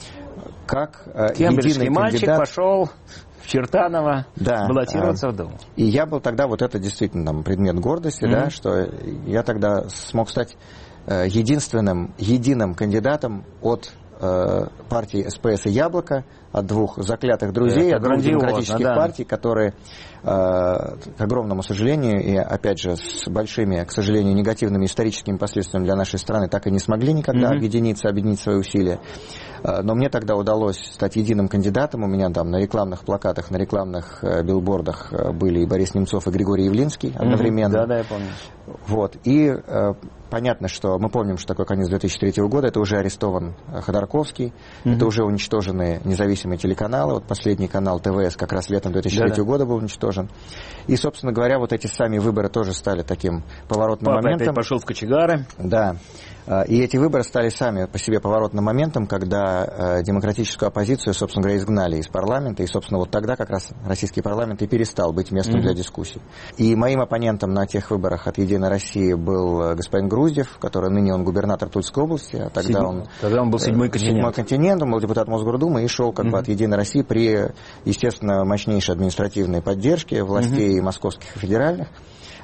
как единый мальчик кандидат. Пошел в Чертаново да, баллотироваться а, в Думу. И я был тогда, вот это действительно там, предмет гордости, mm-hmm. да, что я тогда смог стать единственным, единым кандидатом от э, партии эс пэ эс и Яблоко, от двух заклятых друзей, от двух демократических да. партий, которые, э, к огромному сожалению, и опять же с большими, к сожалению, негативными историческими последствиями для нашей страны, так и не смогли никогда mm-hmm. объединиться, объединить свои усилия. Но мне тогда удалось стать единым кандидатом. У меня там на рекламных плакатах, на рекламных э, билбордах были и Борис Немцов, и Григорий Явлинский одновременно. Mm-hmm. Да, да, я помню. Вот. И э, понятно, что мы помним, что такое конец две тысячи третьего года. Это уже арестован Ходорковский, mm-hmm. это уже уничтожены независимые телеканалы. Вот последний канал тэ вэ эс как раз летом две тысячи третьего года был уничтожен. И, собственно говоря, вот эти сами выборы тоже стали таким поворотным Папа моментом. Папа опять пошел в кочегары. Да. И эти выборы стали сами по себе поворотным моментом, когда демократическую оппозицию, собственно говоря, изгнали из парламента. И, собственно, вот тогда как раз российский парламент и перестал быть местом mm-hmm. для дискуссий. И моим оппонентом на тех выборах от «Единой России» был господин Груздев, который ныне он губернатор Тульской области. А тогда, Седьмой. он, тогда он был седьмой континент. Седьмой континент, он был депутат Мосгордумы и шел как mm-hmm. бы от «Единой России» при, естественно, мощнейшей административной поддержке властей mm-hmm. московских и федеральных.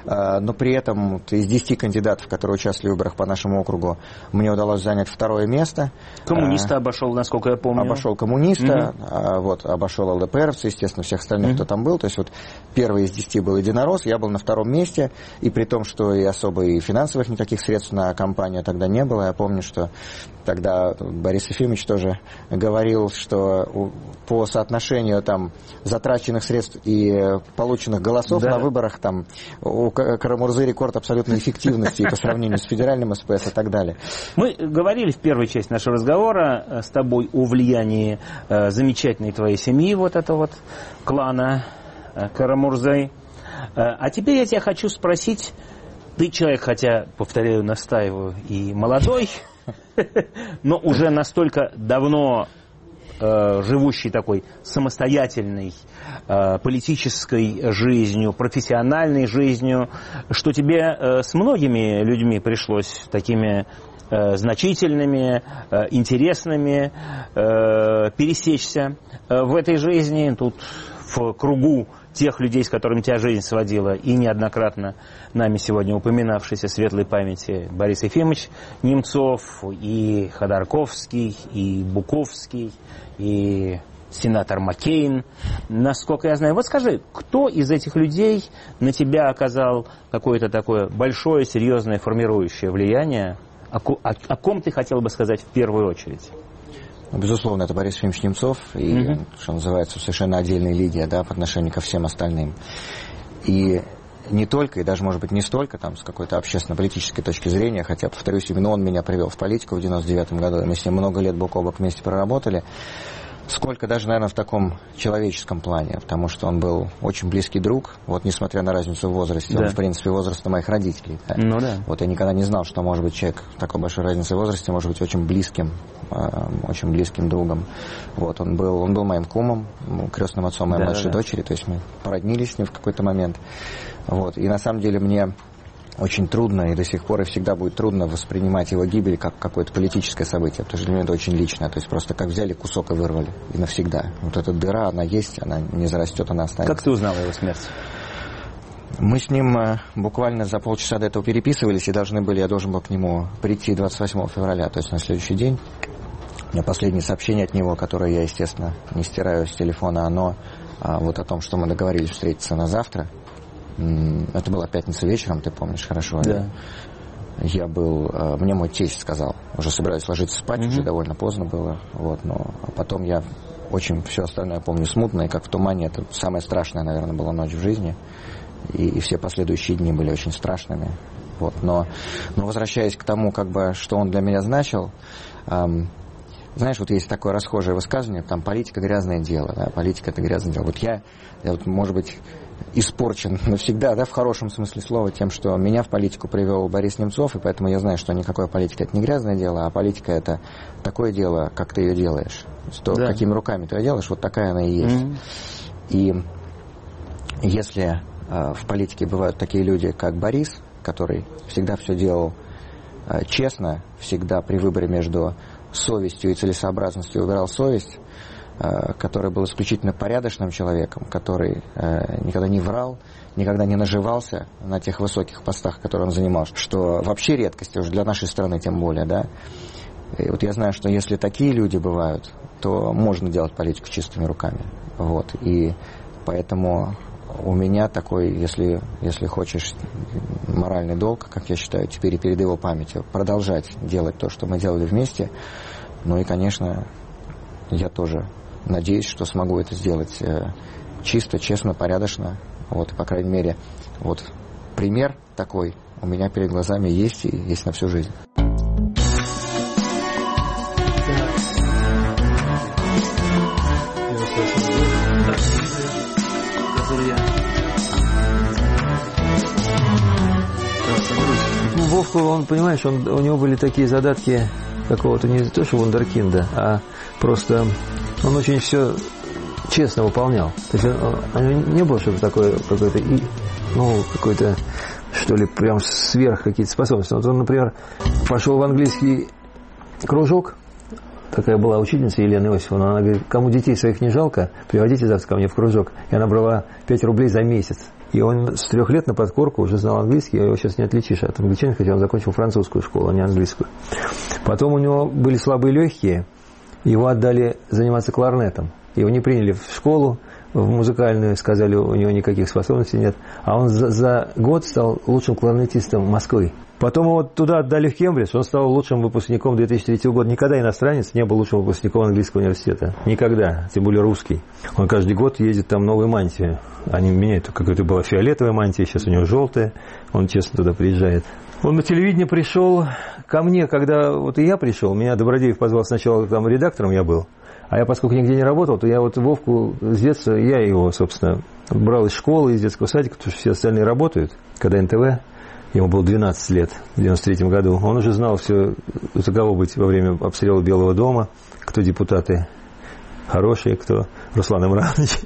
но при этом из десяти кандидатов, которые участвовали в выборах по нашему округу, мне удалось занять второе место. Коммуниста обошел, насколько я помню. Обошел коммуниста, угу. вот, обошел ЛДПРовца, естественно, всех остальных, угу. кто там был. То есть вот первый из десяти был единорос, я был на втором месте, и при том, что и особо и финансовых никаких средств на кампанию тогда не было. Я помню, что тогда Борис Ефимович тоже говорил, что по соотношению там затраченных средств и полученных голосов да. на выборах там у Карамурзы рекорд абсолютной эффективности по сравнению с федеральным СПС и так далее. Мы говорили в первой части нашего разговора с тобой о влиянии э, замечательной твоей семьи, вот этого вот клана э, Карамурзы. Э, а теперь я тебя хочу спросить, ты человек, хотя, повторяю, настаиваю, и молодой, но уже настолько давно э, живущий такой самостоятельной э, политической жизнью, профессиональной жизнью, что тебе э, с многими людьми пришлось такими э, значительными, э, интересными э, пересечься э, в этой жизни, тут в кругу тех людей, с которыми тебя жизнь сводила, и неоднократно нами сегодня упоминавшийся светлой памяти Борис Ефимович Немцов, и Ходорковский, и Буковский, и сенатор Маккейн, насколько я знаю. Вот скажи, кто из этих людей на тебя оказал какое-то такое большое, серьезное, формирующее влияние? О, о, о ком ты хотел бы сказать в первую очередь? Безусловно, это Борис Ефимович Немцов, и, mm-hmm. что называется, совершенно отдельная линия, да, по отношению ко всем остальным. И не только, и даже, может быть, не столько там, с какой-то общественно-политической точки зрения, хотя, повторюсь, именно он меня привел в политику в девяносто девятом году, и мы с ним много лет бок о бок вместе проработали, сколько даже, наверное, в таком человеческом плане, потому что он был очень близкий друг, вот несмотря на разницу в возрасте, да. он, в принципе, возраста моих родителей. Да. Ну да. Вот я никогда не знал, что может быть человек такой большой разницы в возрасте, может быть очень близким, очень близким другом. Вот, он был, он был моим кумом, крестным отцом моей да, младшей да. дочери, то есть мы породнились с ним в какой-то момент. Вот, и на самом деле мне очень трудно, и до сих пор и всегда будет трудно воспринимать его гибель как какое-то политическое событие, потому что для меня это очень личное, то есть просто как взяли кусок и вырвали, и навсегда. Вот эта дыра, она есть, она не зарастет, она останется. Как ты узнал о его смерти? Мы с ним буквально за полчаса до этого переписывались, и должны были, я должен был к нему прийти двадцать восьмого февраля, то есть на следующий день. У меня последнее сообщение от него, которое я, естественно, не стираю с телефона, оно вот о том, что мы договорились встретиться на завтра. Это была пятница вечером, ты помнишь хорошо. Да. Я был, мне мой тесть сказал, уже собираюсь ложиться спать, mm-hmm. уже довольно поздно было, вот, но потом я очень все остальное помню смутно, и как в тумане, это самая страшная, наверное, была ночь в жизни, и, и все последующие дни были очень страшными, вот, но, но возвращаясь к тому, как бы, что он для меня значил, эм, знаешь, вот есть такое расхожее высказывание, там, политика — грязное дело, да, политика — это грязное дело, вот я, я вот, может быть, испорчен навсегда, да, в хорошем смысле слова, тем, что меня в политику привел Борис Немцов, и поэтому я знаю, что никакая политика — это не грязное дело, а политика — это такое дело, как ты ее делаешь. То, да. какими руками ты ее делаешь, вот такая она и есть. Mm-hmm. И если э, в политике бывают такие люди, как Борис, который всегда все делал э, честно, всегда при выборе между совестью и целесообразностью выбирал совесть, который был исключительно порядочным человеком, который э, никогда не врал, никогда не наживался на тех высоких постах, которые он занимал, что вообще редкость, уже для нашей страны тем более, да. И вот я знаю, что если такие люди бывают, то можно делать политику чистыми руками, вот, и поэтому у меня такой, если, если хочешь, моральный долг, как я считаю, теперь и перед его памятью, продолжать делать то, что мы делали вместе, ну и, конечно, я тоже надеюсь, что смогу это сделать э, чисто, честно, порядочно. Вот, по крайней мере, вот пример такой у меня перед глазами есть и есть на всю жизнь. Ну, Вовка, он, понимаешь, он, у него были такие задатки какого-то не то что вундеркинда, а просто он очень все честно выполнял. То есть он, он не было что-то такое, какое-то, ну, какое-то, что ли, прям сверх какие-то способности. Вот он, например, пошел в английский кружок, такая была учительница Елена Иосифовна, она говорит, кому детей своих не жалко, приводите завтра ко мне в кружок. И она брала пять рублей за месяц. И он с трех лет на подкорку уже знал английский, его сейчас не отличишь от англичанина, хотя он закончил французскую школу, а не английскую. Потом у него были слабые легкие, его отдали заниматься кларнетом. Его не приняли в школу, в музыкальную, сказали, у него никаких способностей нет. А он за, за год стал лучшим кларнетистом Москвы. Потом его туда отдали в Кембридж, он стал лучшим выпускником две тысячи третьего года. Никогда иностранец не был лучшим выпускником английского университета. Никогда, тем более русский. Он каждый год ездит там новую мантию. Они меняют, какая-то была фиолетовая мантия, сейчас у него желтая. Он честно туда приезжает. Он на телевидение пришел ко мне, когда вот и я пришел. Меня Добродеев позвал сначала, там редактором я был. А я, поскольку нигде не работал, то я вот Вовку с детства, я его, собственно, брал из школы, из детского садика, потому что все остальные работают, когда эн тэ вэ. Ему было двенадцать лет, в девяносто третьем году. Он уже знал все, за кого быть во время обстрела Белого дома, кто депутаты хорошие, кто Руслан Имранович.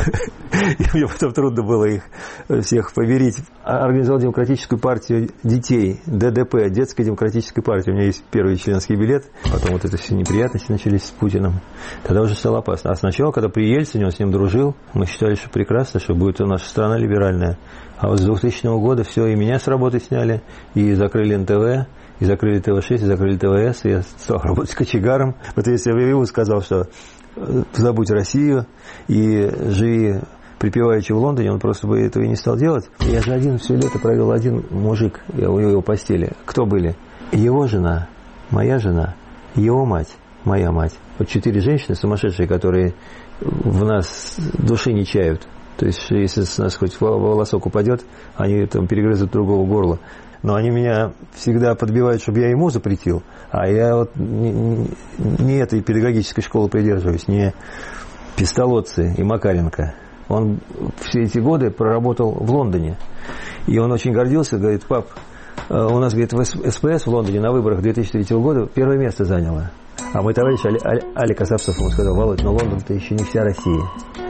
И мне потом трудно было их всех поверить. Организовал демократическую партию детей, дэ дэ пэ, детская демократическая партия. У меня есть первый членский билет. Потом вот это все неприятности начались с Путиным. Тогда уже стало опасно. А сначала, когда при Ельцине, он с ним дружил, мы считали, что прекрасно, что будет наша страна либеральная. А вот с двухтысячного года все, и меня с работы сняли, и закрыли эн тэ вэ, и закрыли тэ вэ шесть, и закрыли тэ вэ эс, и я стал работать кочегаром. Вот если я ему сказал, что забудь Россию и живи припеваючи в Лондоне, он просто бы этого и не стал делать. Я же один все лето провел, один мужик у его постели. Кто были? Его жена, моя жена, его мать, моя мать. Вот четыре женщины сумасшедшие, которые в нас души не чают. То есть, если с нас хоть волосок упадет, они там перегрызут другого горла. Но они меня всегда подбивают, чтобы я ему запретил. А я вот не, не, не этой педагогической школы придерживаюсь, не Пестолоцци и Макаренко. Он все эти годы проработал в Лондоне. И он очень гордился, говорит, пап, у нас, говорит, в эс пэ эс в Лондоне на выборах две тысячи третьего года первое место заняло. А мой товарищ Али, Али, Алик Асапсов ему сказал, Володь, но Лондон-то еще не вся Россия.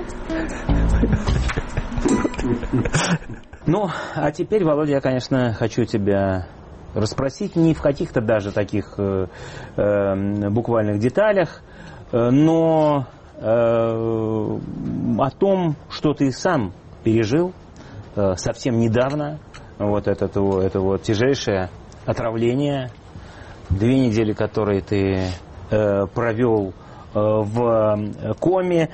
Ну, а теперь, Володя, я, конечно, хочу тебя расспросить не в каких-то даже таких э, э, буквальных деталях, э, но э, о том, что ты сам пережил э, совсем недавно, вот это, это, это вот тяжелейшее отравление, две недели, которые ты э, провел э, в коме,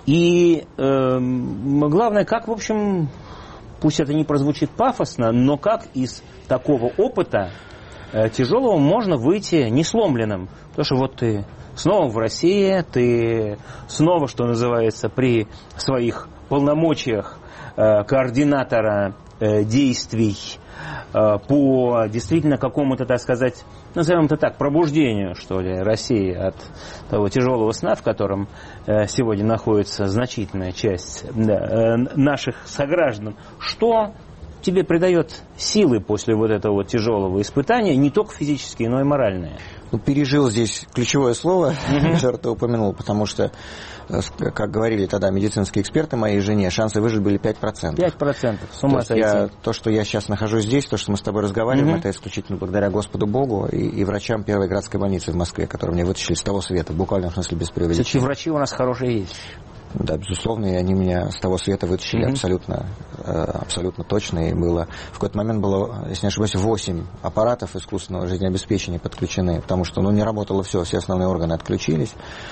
и э, главное, как, в общем, пусть это не прозвучит пафосно, но как из такого опыта э, тяжелого можно выйти не сломленным. Потому что вот ты снова в России, ты снова, что называется, при своих полномочиях э, координатора э, действий э, по действительно какому-то, так сказать, назовем это так, пробуждению, что ли, России от того тяжелого сна, в котором э, сегодня находится значительная часть да, э, наших сограждан. Что тебе придает силы после вот этого вот тяжелого испытания, не только физические, но и моральные? Ну, пережил здесь ключевое слово, mm-hmm. ты упомянул, потому что, как говорили тогда медицинские эксперты моей жене, шансы выжить были пять процентов. пять процентов, с ума сойти. Я, то, что я сейчас нахожусь здесь, то, что мы с тобой разговариваем, mm-hmm. это исключительно благодаря Господу Богу и, и врачам первой городской больницы в Москве, которые меня вытащили с того света, в буквальном смысле без преувеличения. Все-таки врачи у нас хорошие есть. Да, безусловно, и они меня с того света вытащили mm-hmm. абсолютно, абсолютно точно. И было, в какой-то момент было, если не ошибаюсь, восемь аппаратов искусственного жизнеобеспечения подключены, потому что ну, не работало все, все основные органы отключились.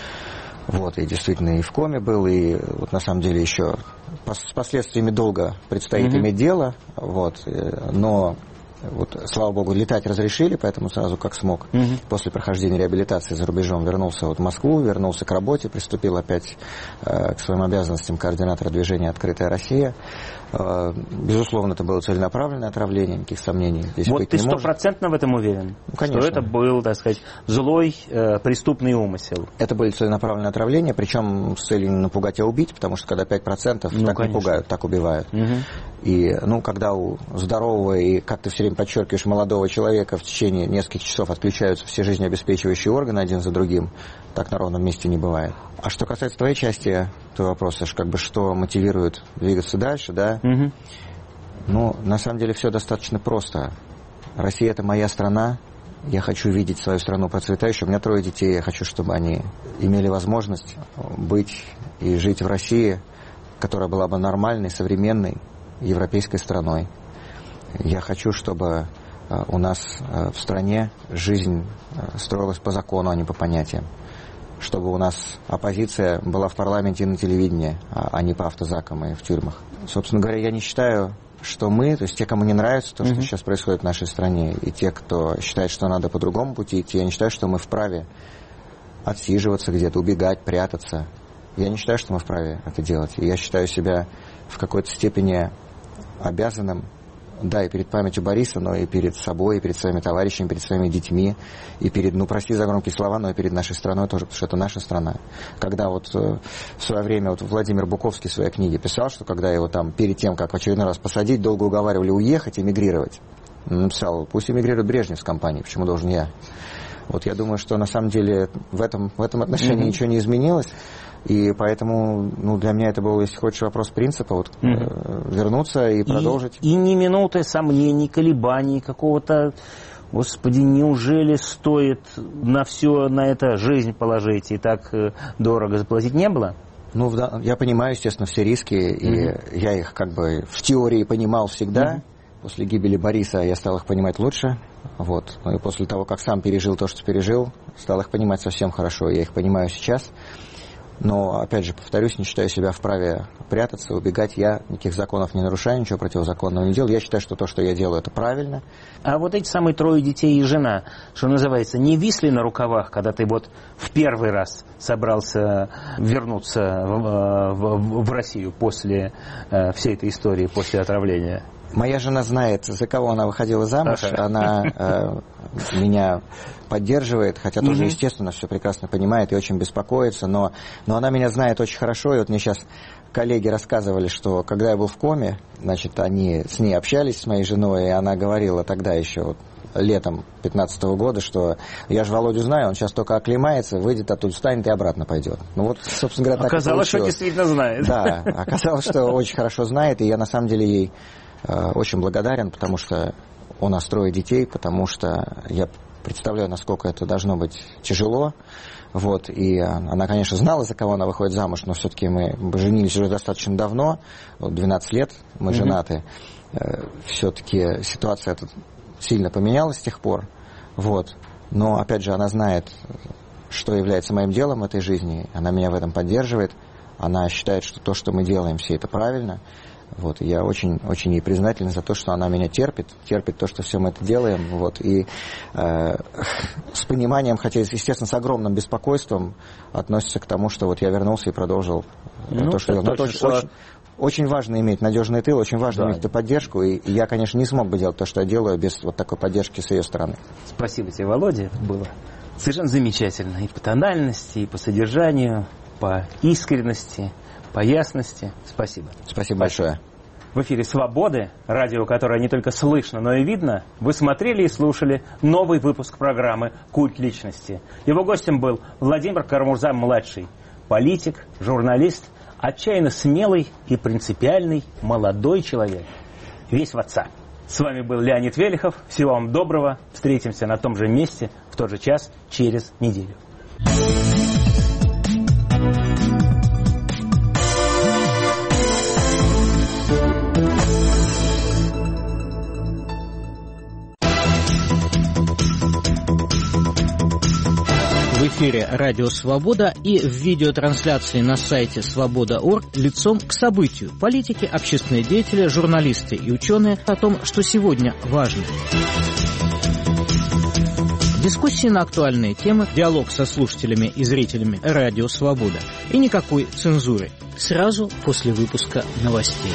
Вот, и действительно и в коме был, и вот на самом деле еще с последствиями долго предстоит mm-hmm. иметь дело, вот, но вот, слава богу, летать разрешили, поэтому сразу как смог. Mm-hmm. После прохождения реабилитации за рубежом вернулся вот в Москву, вернулся к работе, приступил опять э, к своим обязанностям координатора движения «Открытая Россия». Э, безусловно, это было целенаправленное отравление, никаких сомнений здесь вот быть ты не может. стопроцентно в этом уверен? Ну, конечно. Что это был, так сказать, злой э, преступный умысел? Это были целенаправленные отравления, причем с целью не напугать, а убить, потому что когда пять процентов ну, так конечно. не пугают, так убивают. Угу. И, ну, когда у здорового и, как ты все время подчеркиваешь, молодого человека в течение нескольких часов отключаются все жизнеобеспечивающие органы один за другим, так на ровном месте не бывает. А что касается твоей части, твой вопрос, как бы, что мотивирует двигаться дальше, да? Угу. Ну, на самом деле все достаточно просто. Россия – это моя страна. Я хочу видеть свою страну процветающей. У меня трое детей. Я хочу, чтобы они имели возможность быть и жить в России, которая была бы нормальной, современной, европейской страной. Я хочу, чтобы у нас в стране жизнь строилась по закону, а не по понятиям. Чтобы у нас оппозиция была в парламенте и на телевидении, а не по автозакам и в тюрьмах. Собственно говоря, я не считаю, что мы, то есть те, кому не нравится то, что mm-hmm. сейчас происходит в нашей стране, и те, кто считает, что надо по другому пути идти, я не считаю, что мы вправе отсиживаться где-то, убегать, прятаться. Я не считаю, что мы вправе это делать. И я считаю себя в какой-то степени обязанным, да, и перед памятью Бориса, но и перед собой, и перед своими товарищами, перед своими детьми, и перед, ну, прости за громкие слова, но и перед нашей страной тоже, потому что это наша страна. Когда вот в свое время вот Владимир Буковский в своей книге писал, что когда его там перед тем, как в очередной раз посадить, долго уговаривали уехать, эмигрировать, он написал: пусть эмигрирует Брежнев с компанией, почему должен я? Вот я думаю, что на самом деле в этом, в этом отношении mm-hmm. ничего не изменилось. И поэтому, ну, для меня это был, если хочешь, вопрос принципа, вот, mm-hmm. вернуться и продолжить. И, и ни минуты сомнений, колебаний, какого-то, господи, неужели стоит на все, на это жизнь положить и так дорого заплатить, не было? Ну, я понимаю, естественно, все риски, mm-hmm. и я их как бы в теории понимал всегда. Mm-hmm. После гибели Бориса я стал их понимать лучше. Вот. Ну и после того, как сам пережил то, что пережил, стал их понимать совсем хорошо. Я их понимаю сейчас. Но, опять же, повторюсь, не считаю себя вправе прятаться, убегать. Я никаких законов не нарушаю, ничего противозаконного не делаю. Я считаю, что то, что я делаю, это правильно. А вот эти самые трое детей и жена, что называется, не висли на рукавах, когда ты вот в первый раз собрался вернуться в, в, в Россию после э, всей этой истории, после отравления? Моя жена знает, за кого она выходила замуж. Ага. Она э, меня поддерживает, хотя тоже, mm-hmm. естественно, все прекрасно понимает и очень беспокоится, но, но она меня знает очень хорошо. И вот мне сейчас коллеги рассказывали, что когда я был в коме, значит, они с ней общались, с моей женой, и она говорила тогда еще, вот, летом пятнадцатого года, что я же Володю знаю, он сейчас только оклемается, выйдет оттуда, встанет и обратно пойдет. Ну вот, собственно говоря, так оказалось, что действительно знает. Да, оказалось, что очень хорошо знает, и я на самом деле ей э, очень благодарен, потому что у нас трое детей, потому что я представляю, насколько это должно быть тяжело. Вот, и она, конечно, знала, за кого она выходит замуж, но все-таки мы женились уже достаточно давно, двенадцать лет мы mm-hmm. женаты. Все-таки ситуация сильно поменялась с тех пор. Вот. Но, опять же, она знает, что является моим делом в этой жизни. Она меня в этом поддерживает. Она считает, что то, что мы делаем, все это правильно. Вот, и я очень, очень ей признателен за то, что она меня терпит, терпит то, что все мы это делаем. Вот, и э, с пониманием, хотя, естественно, с огромным беспокойством относится к тому, что вот я вернулся и продолжил ну, то, что делал. Но очень, очень, очень важно иметь надежный тыл, очень важно да. иметь эту поддержку. И, и я, конечно, не смог бы делать то, что я делаю, без вот такой поддержки с ее стороны. Спасибо тебе, Володя, это было совершенно замечательно. И по тональности, и по содержанию, по искренности, по ясности. Спасибо. Спасибо большое. В эфире «Свободы», радио, которое не только слышно, но и видно, вы смотрели и слушали новый выпуск программы «Культ личности». Его гостем был Владимир Карамурза-младший, политик, журналист, отчаянно смелый и принципиальный молодой человек. Весь в отца. С вами был Леонид Велихов. Всего вам доброго. Встретимся на том же месте в тот же час через неделю. В эфире «Радио Свобода» и в видеотрансляции на сайте свобода точка орг лицом к событию. Политики, общественные деятели, журналисты и ученые о том, что сегодня важно. Дискуссии на актуальные темы, диалог со слушателями и зрителями «Радио Свобода». И никакой цензуры. Сразу после выпуска новостей.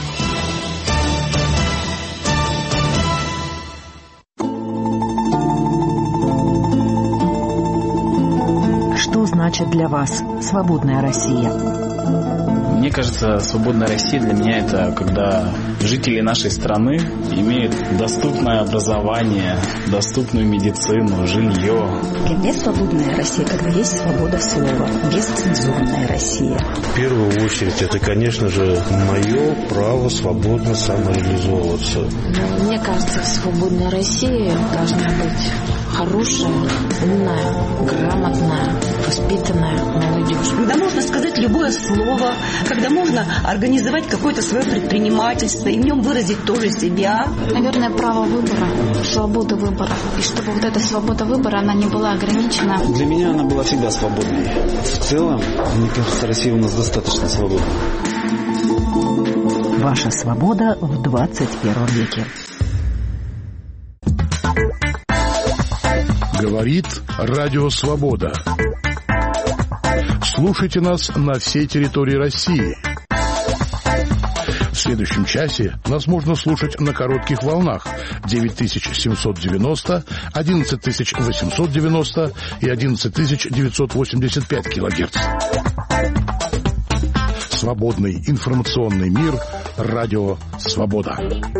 Что значит для вас свободная Россия? Мне кажется, свободная Россия для меня это когда жители нашей страны имеют доступное образование, доступную медицину, жилье. Для меня свободная Россия, когда есть свобода слова, бесцензурная Россия. В первую очередь, это, конечно же, мое право свободно самореализовываться. Мне кажется, свободная Россия должна быть хорошая, умная, грамотная, воспитанная молодежь. Когда можно сказать любое слово, когда можно организовать какое-то свое предпринимательство и в нем выразить тоже себя. Наверное, право выбора, свобода выбора. И чтобы вот эта свобода выбора, она не была ограничена. Для меня она была всегда свободной. В целом, мне кажется, Россия у нас достаточно свободна. Ваша свобода в двадцать первом веке. Говорит Радио Свобода. Слушайте нас на всей территории России. В следующем часе нас можно слушать на коротких волнах девять тысяч семьсот девяносто, одиннадцать тысяч восемьсот девяносто и одиннадцать тысяч девятьсот восемьдесят пять килогерц. Свободный информационный мир. Радио Свобода.